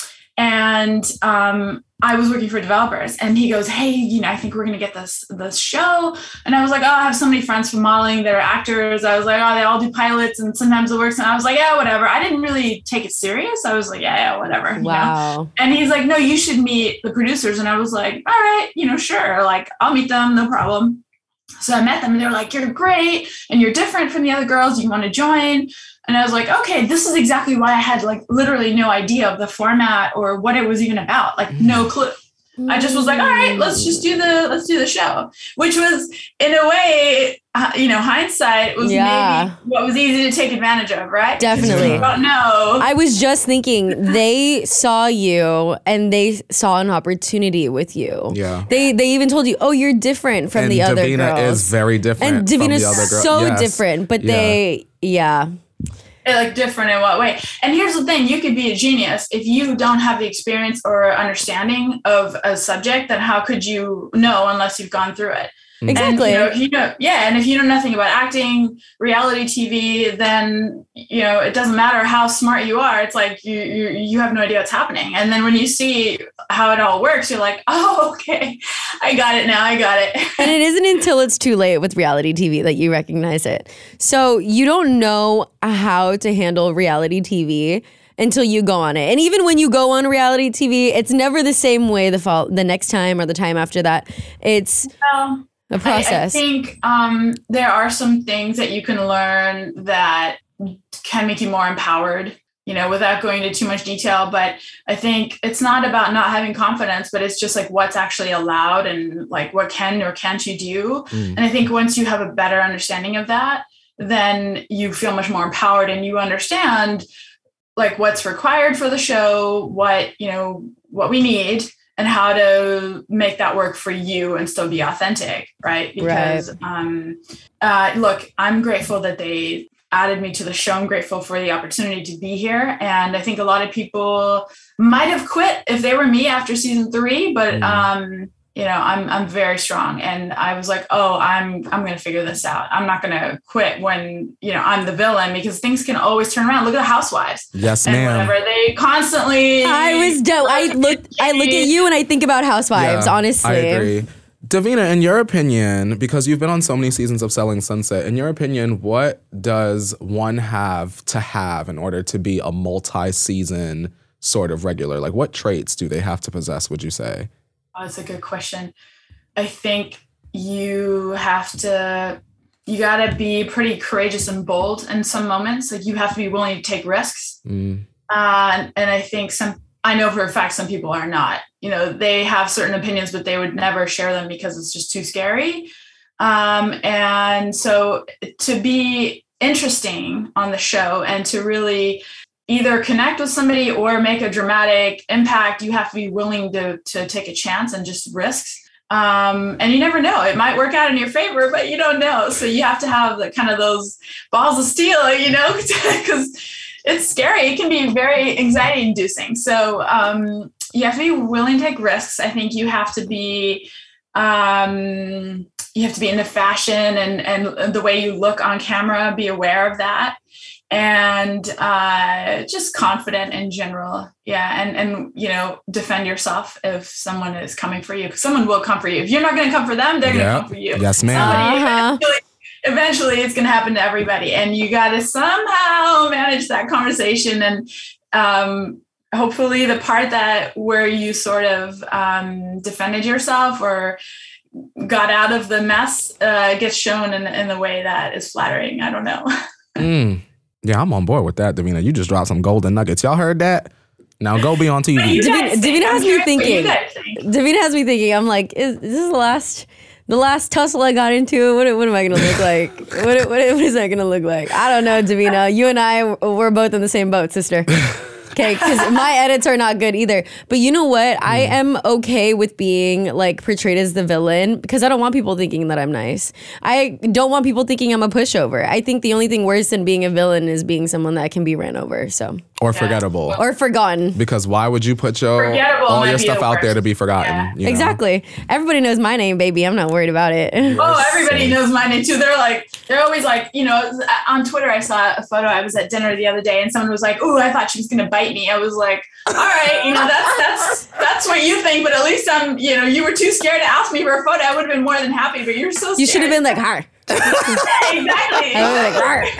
And um, I was working for developers, and he goes, "Hey, you know, I think we're gonna get this this show." And I was like, "Oh, I have so many friends from modeling that are actors." I was like, "Oh, they all do pilots, and sometimes it works." And I was like, "Yeah, whatever." I didn't really take it serious. I was like, "Yeah, yeah, whatever." you know? Wow. And he's like, "No, you should meet the producers." And I was like, "All right, you know, sure. Like, I'll meet them, no problem." So I met them, and they were like, "You're great, and you're different from the other girls. You want to join?" And I was like, okay, this is exactly why I had like literally no idea of the format or what it was even about, like no clue. I just was like, all right, let's just do the let's do the show, which was in a way, uh, you know, hindsight was Yeah. maybe what was easy to take advantage of, right? Definitely. But no, I was just thinking they saw you and they saw an opportunity with you. Yeah. They they even told you, oh, you're different from and the other Davina girls. is very different and from Davina's the other girls. so Yes. different, but Yeah. they, yeah. like different in what way? And here's the thing, you could be a genius if you don't have the experience or understanding of a subject. Then how could you know unless you've gone through it? Exactly. And, you know, if you know, yeah, and if you know nothing about acting, reality T V, then you know it doesn't matter how smart you are. It's like you you you have no idea what's happening. And then when you see how it all works, you're like, oh, okay, I got it now. I got it. And it isn't until it's too late with reality T V that you recognize it. So you don't know how to handle reality T V until you go on it. And even when you go on reality T V, it's never the same way the fall, the next time or the time after that. It's Well, a process. I, I think um, there are some things that you can learn that can make you more empowered, you know, without going into too much detail. But I think it's not about not having confidence, but it's just like what's actually allowed and like what can or can't you do. Mm. And I think once you have a better understanding of that, then you feel much more empowered and you understand like what's required for the show, what, you know, what we need, and how to make that work for you and still be authentic, right? Because, Right. um, uh, look, I'm grateful that they added me to the show. I'm grateful for the opportunity to be here. And I think a lot of people might have quit if they were me after season three, but, Mm. um, you know, I'm I'm very strong, and I was like, oh, I'm I'm going to figure this out. I'm not going to quit when you know I'm the villain, because things can always turn around. Look at the Housewives. Yes, And ma'am. whatever they constantly. I was do- I look I look at you and I think about Housewives, Yeah, honestly. I agree. Davina, in your opinion, because you've been on so many seasons of Selling Sunset, in your opinion, what does one have to have in order to be a multi-season sort of regular? Like, what traits do they have to possess, would you say? Oh, that's a good question. I think you have to, you got to be pretty courageous and bold in some moments. Like you have to be willing to take risks. Mm. Uh, and I think some, I know for a fact some people are not. You know, they have certain opinions, but they would never share them because it's just too scary. Um, and so to be interesting on the show and to really either connect with somebody or make a dramatic impact, you have to be willing to to take a chance and just risks. Um, and you never know, it might work out in your favor, but you don't know. So you have to have the kind of those balls of steel, you know, because it's scary. It can be very anxiety inducing. So um, you have to be willing to take risks. I think you have to be, um, you have to be into fashion and, and the way you look on camera, be aware of that. and uh, just confident in general. Yeah. And, and, you know, defend yourself if someone is coming for you, because someone will come for you. If you're not going to come for them, they're Yep. going to come for you. Yes, ma'am. Somebody Uh-huh. eventually, eventually it's going to happen to everybody. And you got to somehow manage that conversation. And um, hopefully the part that where you sort of um, defended yourself or got out of the mess uh, gets shown in, in the way that is flattering. I don't know. Mm. Yeah, I'm on board with that, Davina. You just dropped some golden nuggets. Y'all heard that? Now go be on T V. Davina, Davina has me thinking. think. Davina has me thinking. I'm like, is, is this the last, the last tussle I got into? What, what am I gonna look like? What, what, what is that gonna look like? I don't know, Davina. You and I, we're both in the same boat, sister. Okay, because my edits are not good either. But you know what? I am okay with being like portrayed as the villain because I don't want people thinking that I'm nice. I don't want people thinking I'm a pushover. I think the only thing worse than being a villain is being someone that can be ran over. So Or forgettable. or forgotten. Because why would you put your Forgettable all might your be stuff the out there worst. to be forgotten? Yeah. you know? Exactly. Everybody knows my name, baby. I'm not worried about it. Oh, everybody knows my name too. They're like, they're always like, you know, on Twitter, I saw a photo. I was at dinner the other day and someone was like, "Ooh, I thought she was going to bite me." I was like, all right, you know, that's, that's, that's what you think. But at least I'm, you know, you were too scared to ask me for a photo. I would have been more than happy, but you're so scared. You should have been like, "Har." Exactly. I would have like, "Har."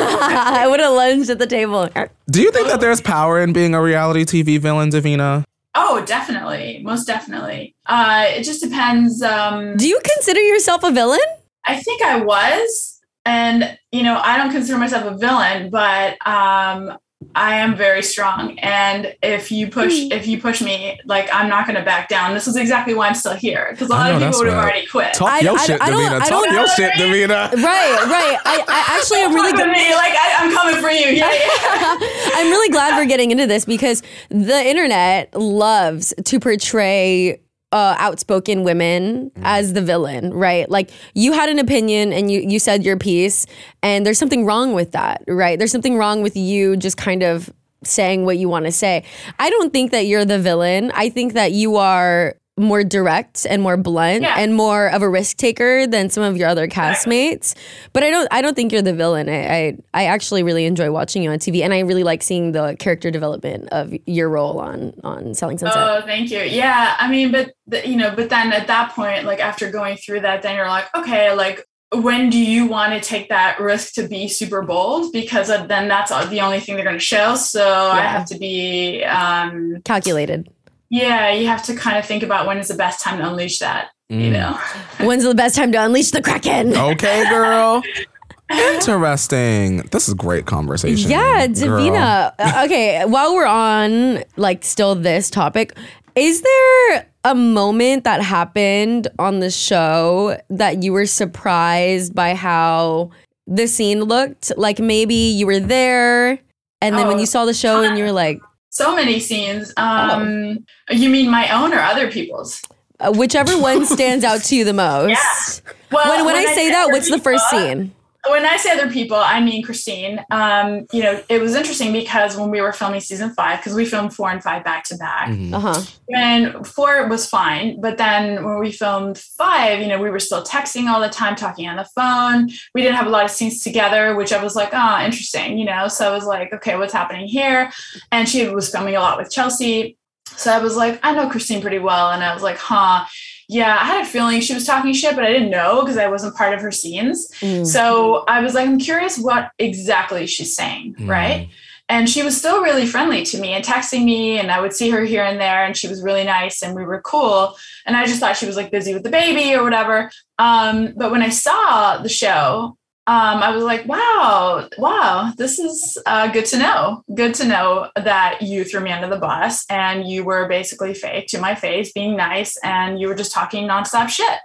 I would have lunged at the table. Har. Do you think that there's power in being a reality T V villain, Davina? Oh, definitely. Most definitely. Uh, it just depends. Um, Do you consider yourself a villain? I think I was, and, you know, I don't consider myself a villain, but um, I am very strong. And if you push, if you push me, like, I'm not going to back down. This is exactly why I'm still here. Because a I lot know, of that's people would have right. already quit. Talk I- your I- shit, I don't- Davina. I Talk don't- your shit, Davina. Right, right. I, I actually am really Come good. with me, like, I, I'm coming for you. Yeah, yeah. I'm really glad we're getting into this because the internet loves to portray uh, outspoken women as the villain, right? Like you had an opinion and you you said your piece, and there's something wrong with that, right? There's something wrong with you just kind of saying what you want to say. I don't think that you're the villain. I think that you are more direct and more blunt Yeah. and more of a risk taker than some of your other castmates. But I don't I don't think you're the villain. I, I I actually really enjoy watching you on T V, and I really like seeing the character development of your role on on Selling Sunset. Oh, thank you. Yeah, I mean, but the, you know, but then at that point, like after going through that, then you're like, okay, like when do you want to take that risk to be super bold? Because of, then that's the only thing they're going to show. So I have to be, um, Calculated. yeah, you have to kind of think about when is the best time to unleash that. You know. When's the best time to unleash the Kraken? Okay, girl. Interesting. This is great conversation. Yeah, girl. Davina. Uh, okay, while we're on like still this topic, is there a moment that happened on the show that you were surprised by how the scene looked? Like maybe you were there and then when Oh, you saw the show and you were like, So many scenes. Um, You mean my own or other people's? uh, whichever one stands out to you the most. Yeah. Well, When, when, I say that, other what's the first people- scene? When I say other people, I mean Christine. Um, you know, it was interesting because when we were filming season five, because we filmed four and five back to back, Mhm. Uh-huh. and four was fine. But then when we filmed five, you know, we were still texting all the time, talking on the phone. We didn't have a lot of scenes together, which I was like, oh, interesting, you know? So I was like, okay, what's happening here? And she was filming a lot with Chelsea. So I was like, I know Christine pretty well. And I was like, huh. Yeah, I had a feeling she was talking shit, but I didn't know because I wasn't part of her scenes. Mm. So I was like, I'm curious what exactly she's saying, Mm. right? And she was still really friendly to me and texting me, and I would see her here and there, and she was really nice and we were cool. And I just thought she was like busy with the baby or whatever. Um, but when I saw the show, um, I was like, wow, wow, this is uh, good to know. Good to know that you threw me under the bus and you were basically fake to my face, being nice, and you were just talking nonstop shit.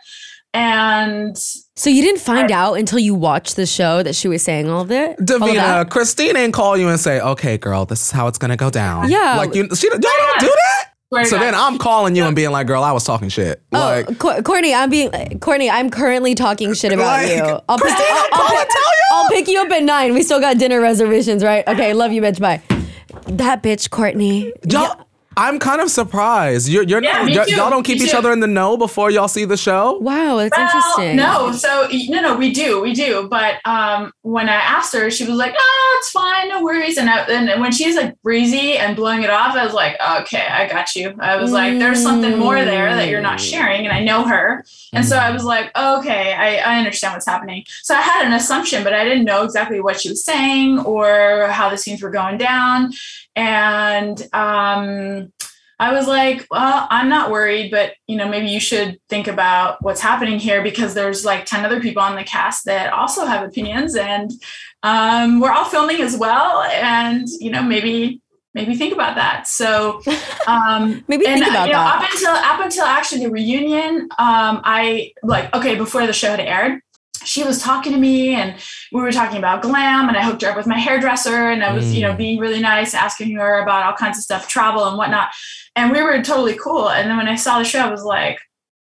And So you didn't find out until you watched the show that she was saying all of it? All of Davina, that? Christine ain't call you and say, okay, girl, this is how it's gonna go down. Yeah. Like you she y'all don't do that? Swear to So God. then I'm calling you and being like, girl, I was talking shit. Like Oh, Co- Courtney, I'm being Courtney. I'm currently talking shit about Like, you. I'll pick, Christina, I'll, I'll call pick- and tell you. I'll pick you up at nine. We still got dinner reservations, right? Okay, love you, bitch. Bye. That bitch, Courtney. Y'all- Yeah. I'm kind of surprised. You're, you're Yeah, not, me y- too. y'all don't keep Me each too. other in the know before y'all see the show? Wow, that's Well, interesting. no, so no, no, we do, we do. But um, when I asked her, she was like, "Oh, it's fine, no worries." And, I, and when she's like breezy and blowing it off, I was like, "Okay, I got you." I was like, "There's something more there that you're not sharing," and I know her, and so I was like, "Okay, I, I understand what's happening." So I had an assumption, but I didn't know exactly what she was saying or how the scenes were going down, and um. I was like, well, I'm not worried, but you know, maybe you should think about what's happening here because there's like ten other people on the cast that also have opinions, and um, we're all filming as well. And you know, maybe maybe think about that. So um, maybe and, think about you know, that. Up until up until actually the reunion, um, I like okay before the show had aired. She was talking to me and we were talking about glam and I hooked her up with my hairdresser and I was, mm. you know, being really nice, asking her about all kinds of stuff, travel and whatnot. And we were totally cool. And then when I saw the show, I was like,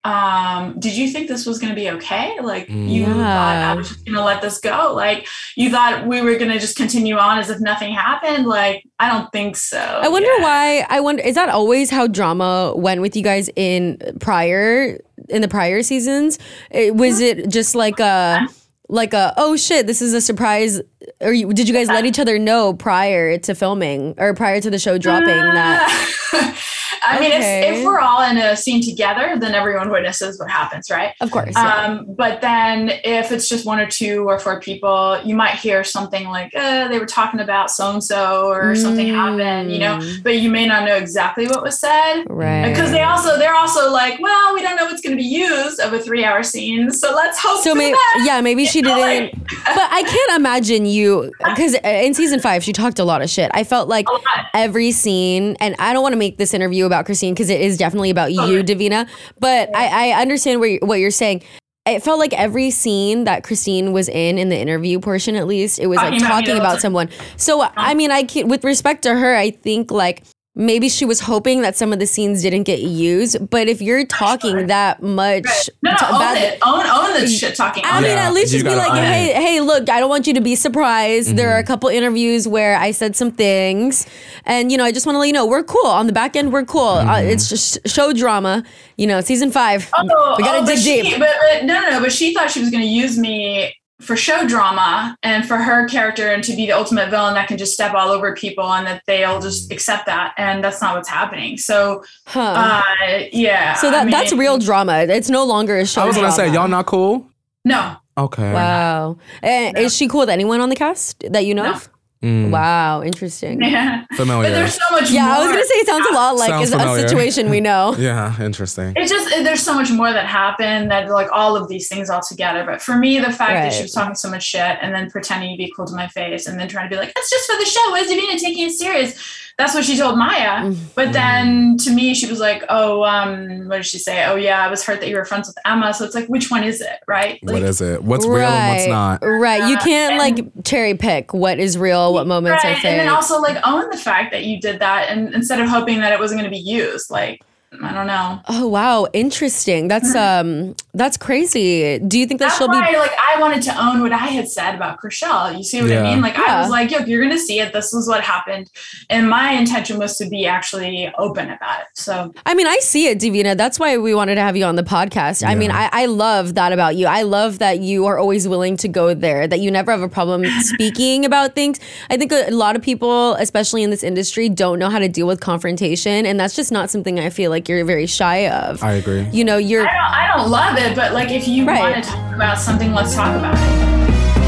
um, did you think this was going to be okay? Like mm. you yeah. thought I was just going to let this go? Like you thought we were going to just continue on as if nothing happened? Like, I don't think so. I wonder yeah. why, I wonder, is that always how drama went with you guys in prior in the prior seasons? It, was it just like a like a oh shit, this is a surprise, or you, did you guys let each other know prior to filming or prior to the show dropping uh, that I mean okay. if, if we're all in a scene together, then everyone witnesses what happens, right? Of course. Um, yeah. But then if it's just one or two or four people, you might hear something like uh, they were talking about so-and-so or mm. something happened, you know, but you may not know exactly what was said. Right. Because they also, they're also like, well, we don't know what's going to be used of a three hour scene. So let's hope so for maybe, that. Yeah, maybe she didn't, but I can't imagine you, because in season five, she talked a lot of shit. I felt like every scene, and I don't want to make this interview about Christine because it is definitely about okay. you, Davina, but yeah. I, I understand what you're, what you're saying. It felt like every scene that Christine was in, in the interview portion at least, it was talking like talking about, about someone. So, I mean, I can, with respect to her, I think like, maybe she was hoping that some of the scenes didn't get used, but if you're talking sure. that much, right. no, no, t- own bad, it, own, own the shit talking. I mean, yeah, at least just be like, hey, it. hey, look, I don't want you to be surprised. Mm-hmm. There are a couple interviews where I said some things, and you know, I just want to let you know we're cool on the back end. We're cool. Mm-hmm. Uh, it's just show drama. You know, season five. Oh, we gotta oh, dig she, deep. But, but no, no, no. But she thought she was going to use me for show drama and for her character and to be the ultimate villain that can just step all over people and that they'll just accept that. And that's not what's happening. So, huh. uh, yeah. So that I mean, that's real drama. It's no longer a show I was going to drama. say, y'all not cool? No. Okay. Wow. And no. Is she cool with anyone on the cast that you know no. of? Mm. Wow, interesting. Yeah. Familiar. But there's so much yeah, more. I was going to say it sounds a lot like sounds a familiar. situation we know. Yeah, interesting. It's just, there's so much more that happened that like all of these things all together. But for me, the fact right. that she was talking so much shit and then pretending to be cool to my face and then trying to be like, that's just for the show. Why is Davina taking it serious? That's what she told Maya. Mm. But then to me, she was like, oh, um, what did she say? Oh, yeah, I was hurt that you were friends with Emma. So it's like, which one is it? Right? Like, what is it? What's right, real and what's not? Right. You can't and, like cherry pick what is real, what moments right, are fake. And then also like own the fact that you did that and instead of hoping that it wasn't going to be used. Like, I don't know. Oh wow, interesting. That's um, that's crazy. Do you think that That's she'll why, be like I wanted to own what I had said about Chrishell? You see what yeah. I mean? Like yeah. I was like, "Yo, you're gonna see it. This was what happened," and my intention was to be actually open about it. So I mean, I see it, Davina. That's why we wanted to have you on the podcast. Yeah. I mean, I, I love that about you. I love that you are always willing to go there. That you never have a problem speaking about things. I think a lot of people, especially in this industry, don't know how to deal with confrontation, and that's just not something I feel like you're very shy of. I agree. You know, you're. I don't, I don't love it, but like if you right. want to talk about something, let's talk about it.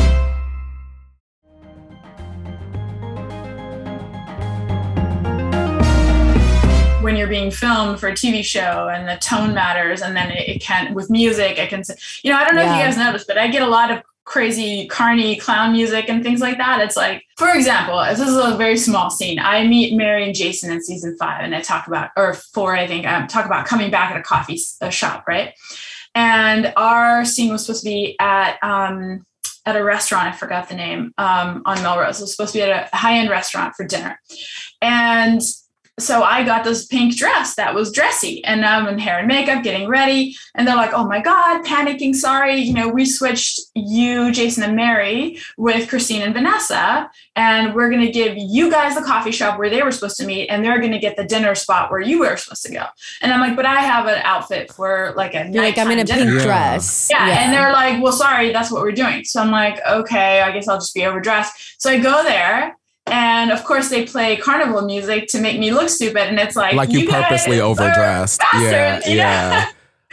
When you're being filmed for a T V show and the tone matters, and then it, it can with music, I can say, you know, I don't know yeah. if you guys noticed, but I get a lot of crazy carny clown music and things like that. It's like, for example, this is a very small scene. I meet Mary and Jason in season five, and I talk about, or four, I think, I talk about coming back at a coffee a shop, right? And our scene was supposed to be at um, at a restaurant. I forgot the name um, on Melrose. It was supposed to be at a high end restaurant for dinner, and so I got this pink dress that was dressy, and I'm in hair and makeup getting ready. And they're like, oh my God, panicking. Sorry. You know, we switched you, Jason and Mary with Christine and Vanessa, and we're going to give you guys the coffee shop where they were supposed to meet. And they're going to get the dinner spot where you were supposed to go. And I'm like, but I have an outfit for like a You're like, I'm in a dinner. pink Yeah. dress. Yeah. And they're like, well, sorry, that's what we're doing. So I'm like, okay, I guess I'll just be overdressed. So I go there. And of course, they play carnival music to make me look stupid. And it's like, Like you, you purposely guys are overdressed. Yeah, bastards, you know? yeah.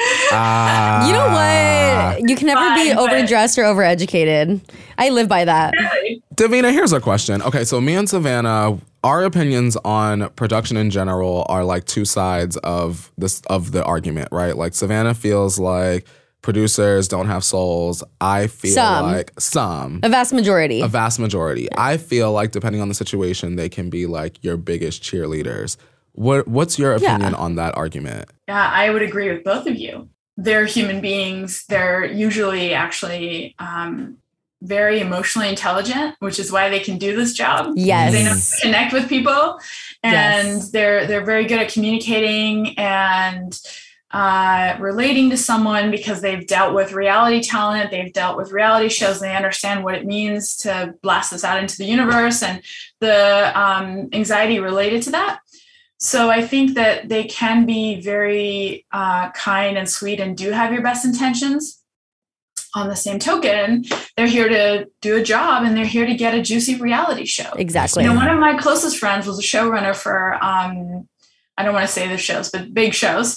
Ah. You know what? You can never be Fine, but- overdressed or overeducated. I live by that. Davina, here's a question. Okay, so me and Savannah, our opinions on production in general are like two sides of this of the argument, right? Like Savannah feels like producers don't have souls. I feel Some. like some. A vast majority. A vast majority. I feel like depending on the situation, they can be like your biggest cheerleaders. What What's your opinion Yeah. on that argument? Yeah, I would agree with both of you. They're human beings. They're usually actually um, very emotionally intelligent, which is why they can do this job. Yes. They know how to connect with people, and Yes. they're they're very good at communicating and uh, relating to someone because they've dealt with reality talent, they've dealt with reality shows, and they understand what it means to blast this out into the universe and the um, anxiety related to that. So I think that they can be very uh, kind and sweet and do have your best intentions. On the same token, they're here to do a job, and they're here to get a juicy reality show. Exactly. You know, one of my closest friends was a showrunner for, um, I don't want to say the shows, but big shows.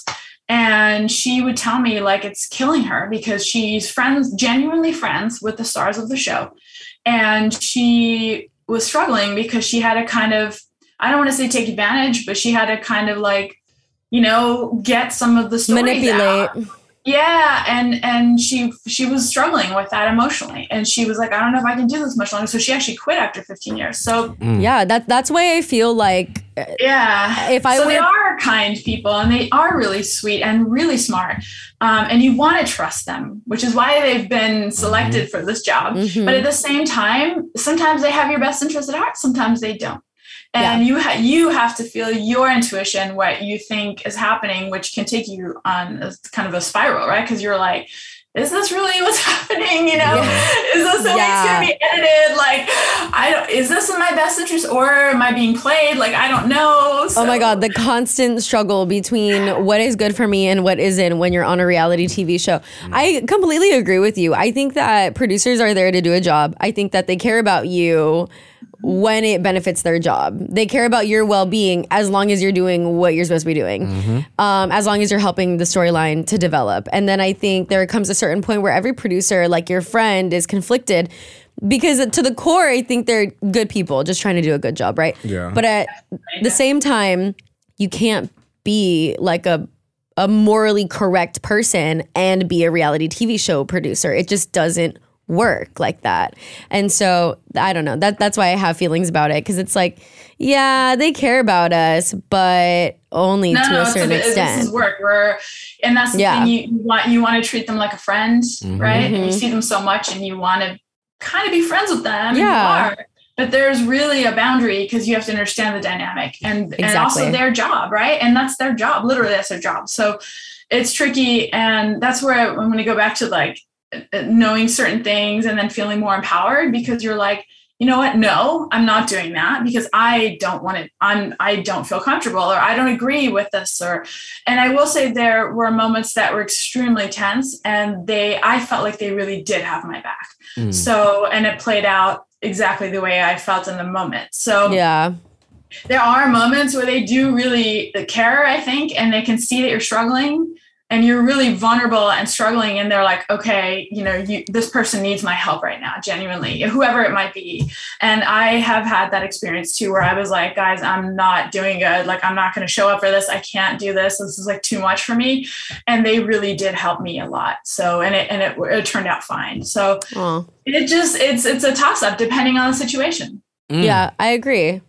And she would tell me like it's killing her because she's friends, genuinely friends with the stars of the show. And she was struggling because she had to kind of, I don't want to say take advantage, but she had to kind of like, you know, get some of the stories Manipulate. out. Yeah, and and she she was struggling with that emotionally, and she was like, I don't know if I can do this much longer. So she actually quit after fifteen years. So Yeah, that that's why I feel like uh, yeah, If I so were- they are kind people, and they are really sweet and really smart, um, and you want to trust them, which is why they've been selected for this job. Mhm. But at the same time, sometimes they have your best interest at heart, sometimes they don't. And you ha- you have to feel your intuition, what you think is happening, which can take you on a, kind of a spiral, right? Because you're like, is this really what's happening? You know, Yeah. is this the way Yeah. it's going to be edited? Like, I don't, is this in my best interest, or am I being played? Like, I don't know. oh my So- God, the constant struggle between what is good for me and what isn't when you're on a reality T V show. I completely agree with you. I think that producers are there to do a job. I think that they care about you when it benefits their job. They care about your well-being as long as you're doing what you're supposed to be doing, um, as long as you're helping the storyline to develop. And then I think there comes a certain point where every producer, like your friend, is conflicted because to the core, I think they're good people just trying to do a good job, right? Yeah. But at the same time, you can't be like a a morally correct person and be a reality T V show producer. It just doesn't work like that. And so I don't know. That that's why I have feelings about it, because it's like, yeah, they care about us, but only No, to no, a certain it's, extent. This is work. We're, and that's the Yeah. thing. You, you want you want to treat them like a friend, Mhm. right? And you Mhm. see them so much, and you want to kind of be friends with them. and you Yeah. are. But there's really a boundary because you have to understand the dynamic and, and also Exactly. their job, right? And that's their job. Literally, that's their job. So it's tricky, and that's where I, I'm going to go back to like knowing certain things and then feeling more empowered, because you're like, you know what? No, I'm not doing that because I don't want it. I'm, I don't feel comfortable, or I don't agree with this. Or, and I will say there were moments that were extremely tense, and they, I felt like they really did have my back. Mm. So, and it played out exactly the way I felt in the moment. So Yeah. there are moments where they do really care, I think, and they can see that you're struggling and you're really vulnerable and struggling. And they're like, okay, you know, you, this person needs my help right now, genuinely, whoever it might be. And I have had that experience too, where I was like, guys, I'm not doing good. Like, I'm not going to show up for this. I can't do this. This is like too much for me. And they really did help me a lot. So, and it, and it, it turned out fine. So Oh. it just, it's, it's a toss up depending on the situation. Mm. Yeah, I agree.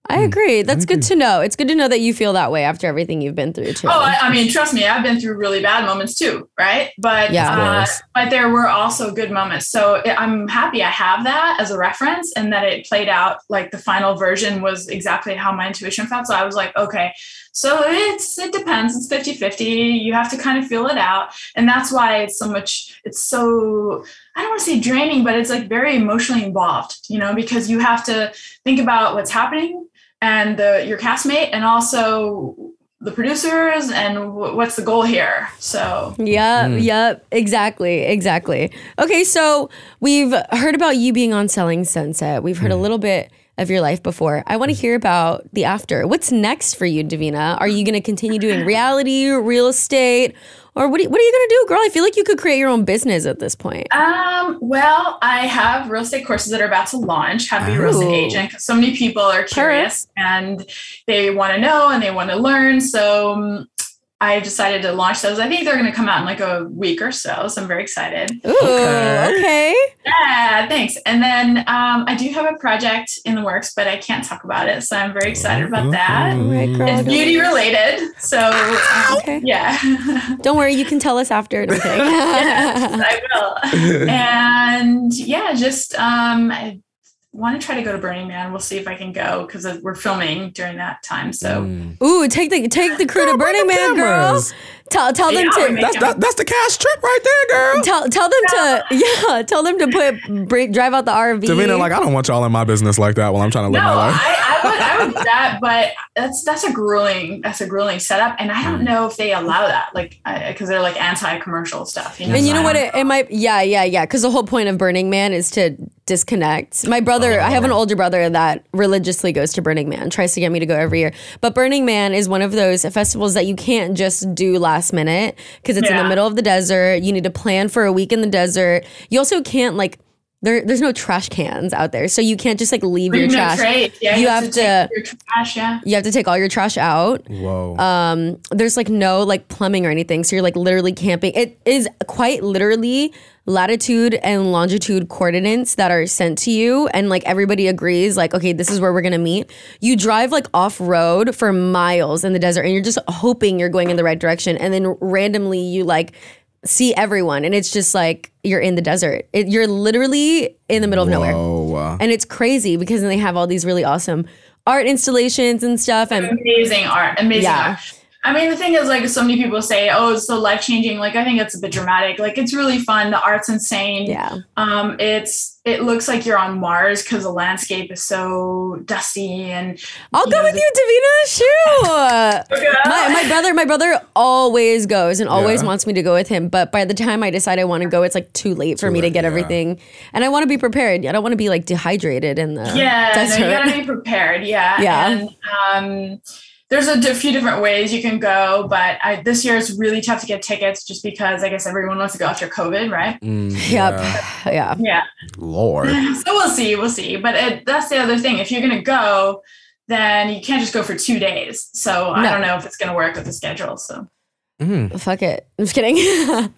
I agree. That's good to know. It's good to know that you feel that way after everything you've been through too. Oh, I, I mean, trust me, I've been through really bad moments too, right? But Yeah. Of uh, course. but there were also good moments. So it, I'm happy I have that as a reference, and that it played out like the final version was exactly how my intuition felt. So I was like, okay, so it's it depends. It's fifty-fifty. You have to kind of feel it out, and that's why it's so much. It's so I don't want to say draining, but it's like very emotionally involved, you know, because you have to think about what's happening and the, your castmate, and also the producers, and w- what's the goal here. So Yeah, yep, exactly, exactly. Okay, so we've heard about you being on Selling Sunset. We've heard a little bit of your life before. I want to hear about the after. What's next for you, Davina? Are you going to continue doing reality, real estate, or what are you, what are you going to do, girl? I feel like you could create your own business at this point. Um, well, I have real estate courses that are about to launch, how to be a real estate Ooh. agent, because so many people are curious and they want to know and they want to learn. So um, I decided to launch those. I think they're going to come out in like a week or so. So I'm very excited. Ooh, Okay. okay. Yeah, thanks. And then um, I do have a project in the works, but I can't talk about it. So I'm very excited about that. All right, girl. It's don't beauty worry. related. So um, Okay. yeah. Don't worry, you can tell us after. No, I'm kidding. Yes, I will. And yeah, just um, I want to try to go to Burning Man. We'll see if I can go because we're filming during that time. So Ooh, take the take the crew to Burning Man, girl. cameras. Tell tell them Yeah, to we That's that, that's the cash trip right there, girl. tell tell them to yeah tell them to put bring, drive out the R V. Davina, like, I don't want y'all in my business like that while I'm trying to live no, my life. I, I would I would do that, but that's that's a grueling that's a grueling setup, and I don't know if they allow that, like because they're like anti-commercial stuff. You know? And you So know I what? don't It, it might, yeah, yeah, yeah. Because the whole point of Burning Man is to disconnect. My brother, I have an older brother that religiously goes to Burning Man, tries to get me to go every year. But Burning Man is one of those festivals that you can't just do last minute because it's in the Yeah. middle of the desert. You need to plan for a week in the desert. You also can't like. There, there's no trash cans out there, so you can't just like leave Bring your no trash. trays. Yeah, You have to- take your trash. Yeah. You have to take all your trash out. Whoa. Um, there's like no like plumbing or anything, so you're like literally camping. It is quite literally latitude and longitude coordinates that are sent to you, and like everybody agrees like, okay, this is where we're gonna meet. You drive like off road for miles in the desert, and you're just hoping you're going in the right direction, and then randomly you like see everyone, and it's just like you're in the desert. It, you're literally in the middle of nowhere. Whoa. And it's crazy because then they have all these really awesome art installations and stuff. And Amazing art. Amazing Yeah. art. I mean, the thing is, like, so many people say, "Oh, it's so life changing." Like, I think it's a bit dramatic. Like, it's really fun. The art's insane. yeah, Um, it's it looks like you're on Mars because the landscape is so dusty and. I'll go know, with the- you, Davina. Shoot. Okay. My, my brother, my brother always goes and always Yeah. wants me to go with him. But by the time I decide I want to go, it's like too late for me to late, get yeah. everything. And I want to be prepared. I don't want to be like dehydrated in the Yeah, no, desert. you gotta be prepared. Yeah, Yeah. And um, there's a di- few different ways you can go, but I, this year it's really tough to get tickets just because I guess everyone wants to go after COVID, right? Mm, Yep. yeah. Yeah. Yeah. Lord. So we'll see, we'll see. But it, that's the other thing. If you're gonna go, then you can't just go for two days. So I No. don't know if it's gonna work with the schedule. So. Mm. Fuck it. I'm just kidding.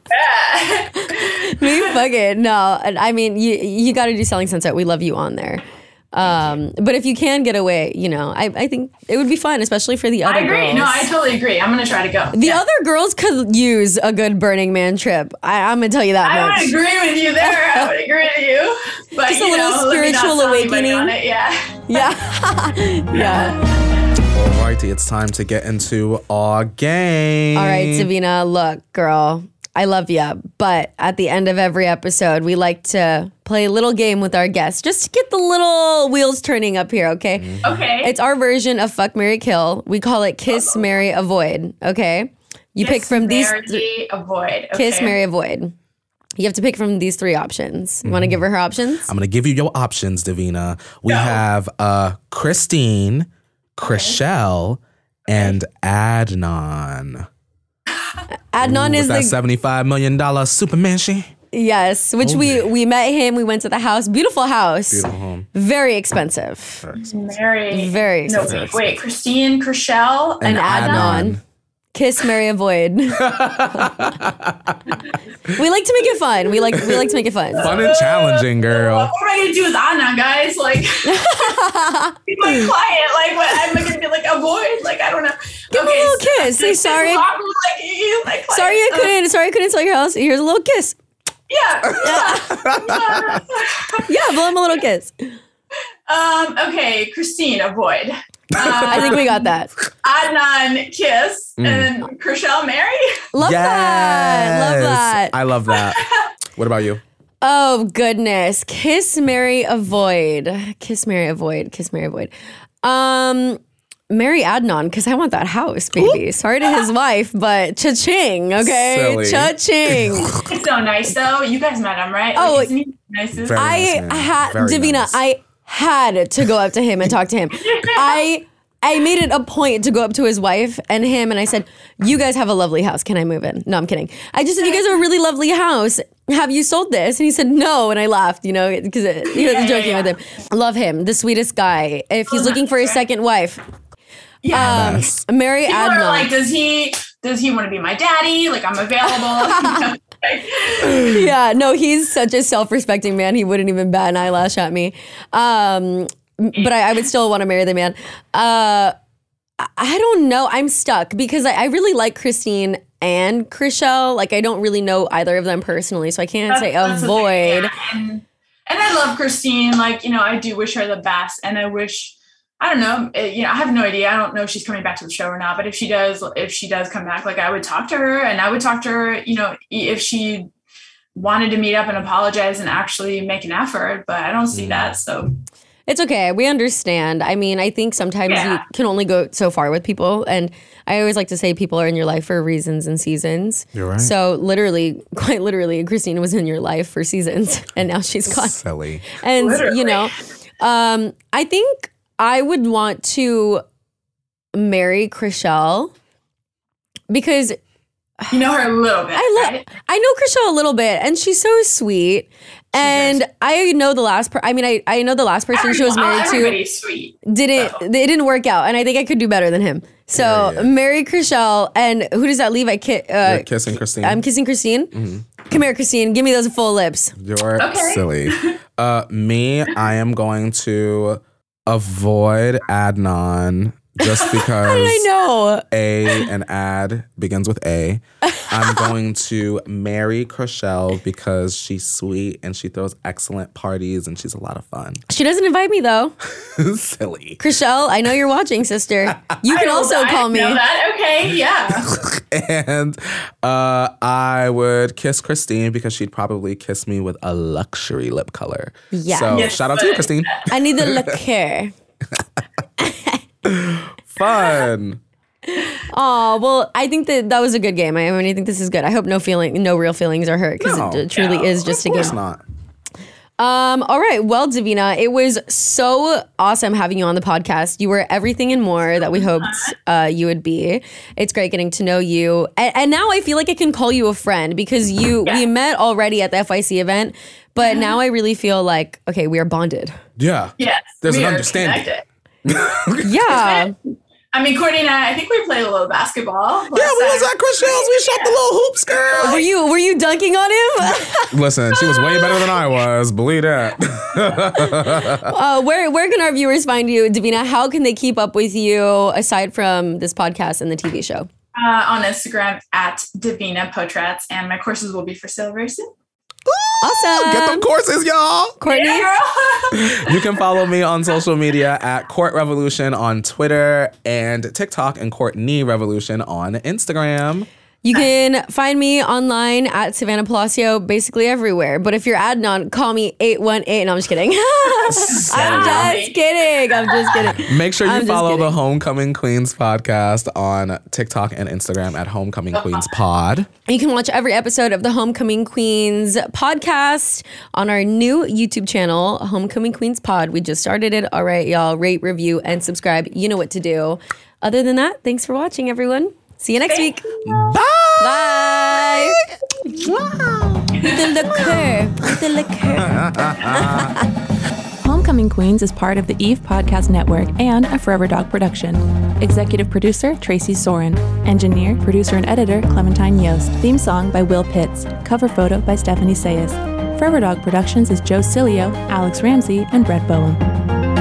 Yeah. Me, fuck it. No, and I mean, you you got to do Selling Sunset. We love you on there. Um, but if you can get away, you know, I, I think it would be fun, especially for the other I agree. girls. No, I totally agree. I'm gonna try to go. the Yeah. other girls could use a good Burning Man trip. I, I'm gonna tell you that I much. would agree with you there. I would agree with you. But Just a you little know, let me not spiritual sell anybody awakening. on it. Yeah. Yeah, yeah. Alrighty, it's time to get into our game. All right, Davina. Look, girl, I love you, but at the end of every episode, we like to play a little game with our guests, just to get the little wheels turning up here. Okay. Okay. It's our version of Fuck, Marry, Kill. We call it Kiss, Marry, Avoid. Okay. You pick Kiss, from these. marry, Th- avoid. Okay. Kiss, Marry, Avoid. You have to pick from these three options. You want to give her her options? I'm gonna give you your options, Davina. We Go. have uh Christine, Chriselle, and Adnan. Adnan Ooh, is was that the seventy-five million dollar Superman she? yes, which we we met him. We went to the house, beautiful house, Beautiful home. very expensive. Mary. Very No, expensive. wait, wait. Christine, Chriselle, And and, Adnan. Adnan. Kiss, marry, avoid. We like to make it fun. We like we like to make it fun. Fun and challenging, girl. What am I gonna do with Anna, guys? Like, be my client. Like, what? I'm gonna be like avoid. Like, I don't know. Give okay, a little so kiss. Say sorry. Awkward, like, you, my sorry, I couldn't. Uh, sorry, I couldn't sell your house. Here's a little kiss. Yeah. Yeah. Yeah, blow him a little kiss. Um. Okay, Christine, avoid. Um, I think we got that. Adnan, kiss, mm. and then Chrishell, marry. Love yes. that. Love that. I love that. What about you? Oh, goodness. Kiss, marry, avoid. Kiss, marry, avoid. Kiss, marry, avoid. Um, marry Adnan, because I want that house, baby. Ooh. Sorry to his wife, but cha-ching, okay? Silly. Cha-ching. He's so nice, though. You guys met him, right? Oh, like, isn't he nice? I had, Davina, nice. I had to go up to him and talk to him. I I made it a point to go up to his wife and him, and I said, you guys have a lovely house. Can I move in? No, I'm kidding. I just said, you guys have a really lovely house. Have you sold this? And he said, no. And I laughed, you know, because he was yeah, joking yeah, yeah. with him. I love him. The sweetest guy. If he's looking for a second wife, yeah. um, yes. marry People Adnan. Are like, does he, does he want to be my daddy? Like, I'm available. Yeah, no, he's such a self-respecting man. He wouldn't even bat an eyelash at me. Um, but I, I would still want to marry the man. Uh, I don't know. I'm stuck because I, I really like Christine and Chrishell. Like, I don't really know either of them personally, so I can't that's, say that's avoid. Yeah. And, and I love Christine. Like, you know, I do wish her the best, and I wish. I don't know. It, you know, I have no idea. I don't know if she's coming back to the show or not. But if she does, if she does come back, like I would talk to her, and I would talk to her. You know, if she wanted to meet up and apologize and actually make an effort, but I don't see mm. that. So it's okay. We understand. I mean, I think sometimes yeah. you can only go so far with people, and I always like to say people are in your life for reasons and seasons. You're right. So literally, quite literally, Christina was in your life for seasons, and now she's gone. Silly. And literally. you know, um, I think. I would want to marry Chrishell because you know her a little bit. I love. Right? I know Chrishell a little bit, and she's so sweet. She and does. I know the last. Per- I mean, I, I know the last person Everyone, she was married everybody's to. Sweet. Didn't so. It didn't work out, and I think I could do better than him. So yeah, yeah. marry Chrishell, and who does that leave? I ki- uh, You're kissing Christine. I'm kissing Christine. Mm-hmm. Come here, Christine. Give me those full lips. You're okay. silly. Uh, me, I am going to. Avoid Adnan just because How did I know? A and ad begins with A. I'm going to marry Chrishell because she's sweet and she throws excellent parties and she's a lot of fun. She doesn't invite me though. Silly. Chrishell, I know you're watching, sister. You can also I call me. Know that. Okay, yeah. And uh, I would kiss Christine because she'd probably kiss me with a luxury lip color. Yeah. So yes, shout out to you, Christine. I need the liqueur. Fun. Oh, well, I think that that was a good game. I mean, I think this is good. I hope no feeling, no real feelings are hurt because No. it truly No, is just a Of game. course not. Um, all right. Well, Davina, it was so awesome having you on the podcast. You were everything and more that we hoped uh, you would be. It's great getting to know you. And, and now I feel like I can call you a friend because you Yeah. we met already at the F Y C event. But Mm-hmm. now I really feel like, okay, we are bonded. Yeah. Yes. There's we an are understanding. connected. Yeah. I mean, Courtney and I, I think we played a little basketball. Yeah, we was at Chrishell's. We shot the little hoops, girl. Were you were you dunking on him? Listen, she was way better than I was. Believe that. uh, where where can our viewers find you, Davina? How can they keep up with you aside from this podcast and the T V show? Uh, on Instagram at Davina Potrats, and my courses will be for sale very soon. Awesome. Get them courses, y'all. Courtney? Yeah, girl. You can follow me on social media at Court Revolution on Twitter and TikTok, and Courtney Revolution on Instagram. You can find me online at Savannah Palacio, basically everywhere. But if you're Adnan, call me eight one eight. No, I'm just kidding. I'm just kidding. I'm just kidding. Make sure you I'm just follow kidding. the Homecoming Queens podcast on TikTok and Instagram at Homecoming Queens Pod. You can watch every episode of the Homecoming Queens podcast on our new YouTube channel, Homecoming Queens Pod. We just started it. All right, y'all. Rate, review, and subscribe. You know what to do. Other than that, thanks for watching, everyone. See you next week. Bye. Bye. Wow. The liqueur. The liqueur. Homecoming Homecoming Queens is part of the Eve Podcast Network and a Forever Dog production. Executive producer, Tracy Soren. Engineer, producer, and editor, Clementine Yost. Theme song by Will Pitts. Cover photo by Stephanie Sayes. Forever Dog Productions is Joe Cilio, Alex Ramsey, and Brett Boehm.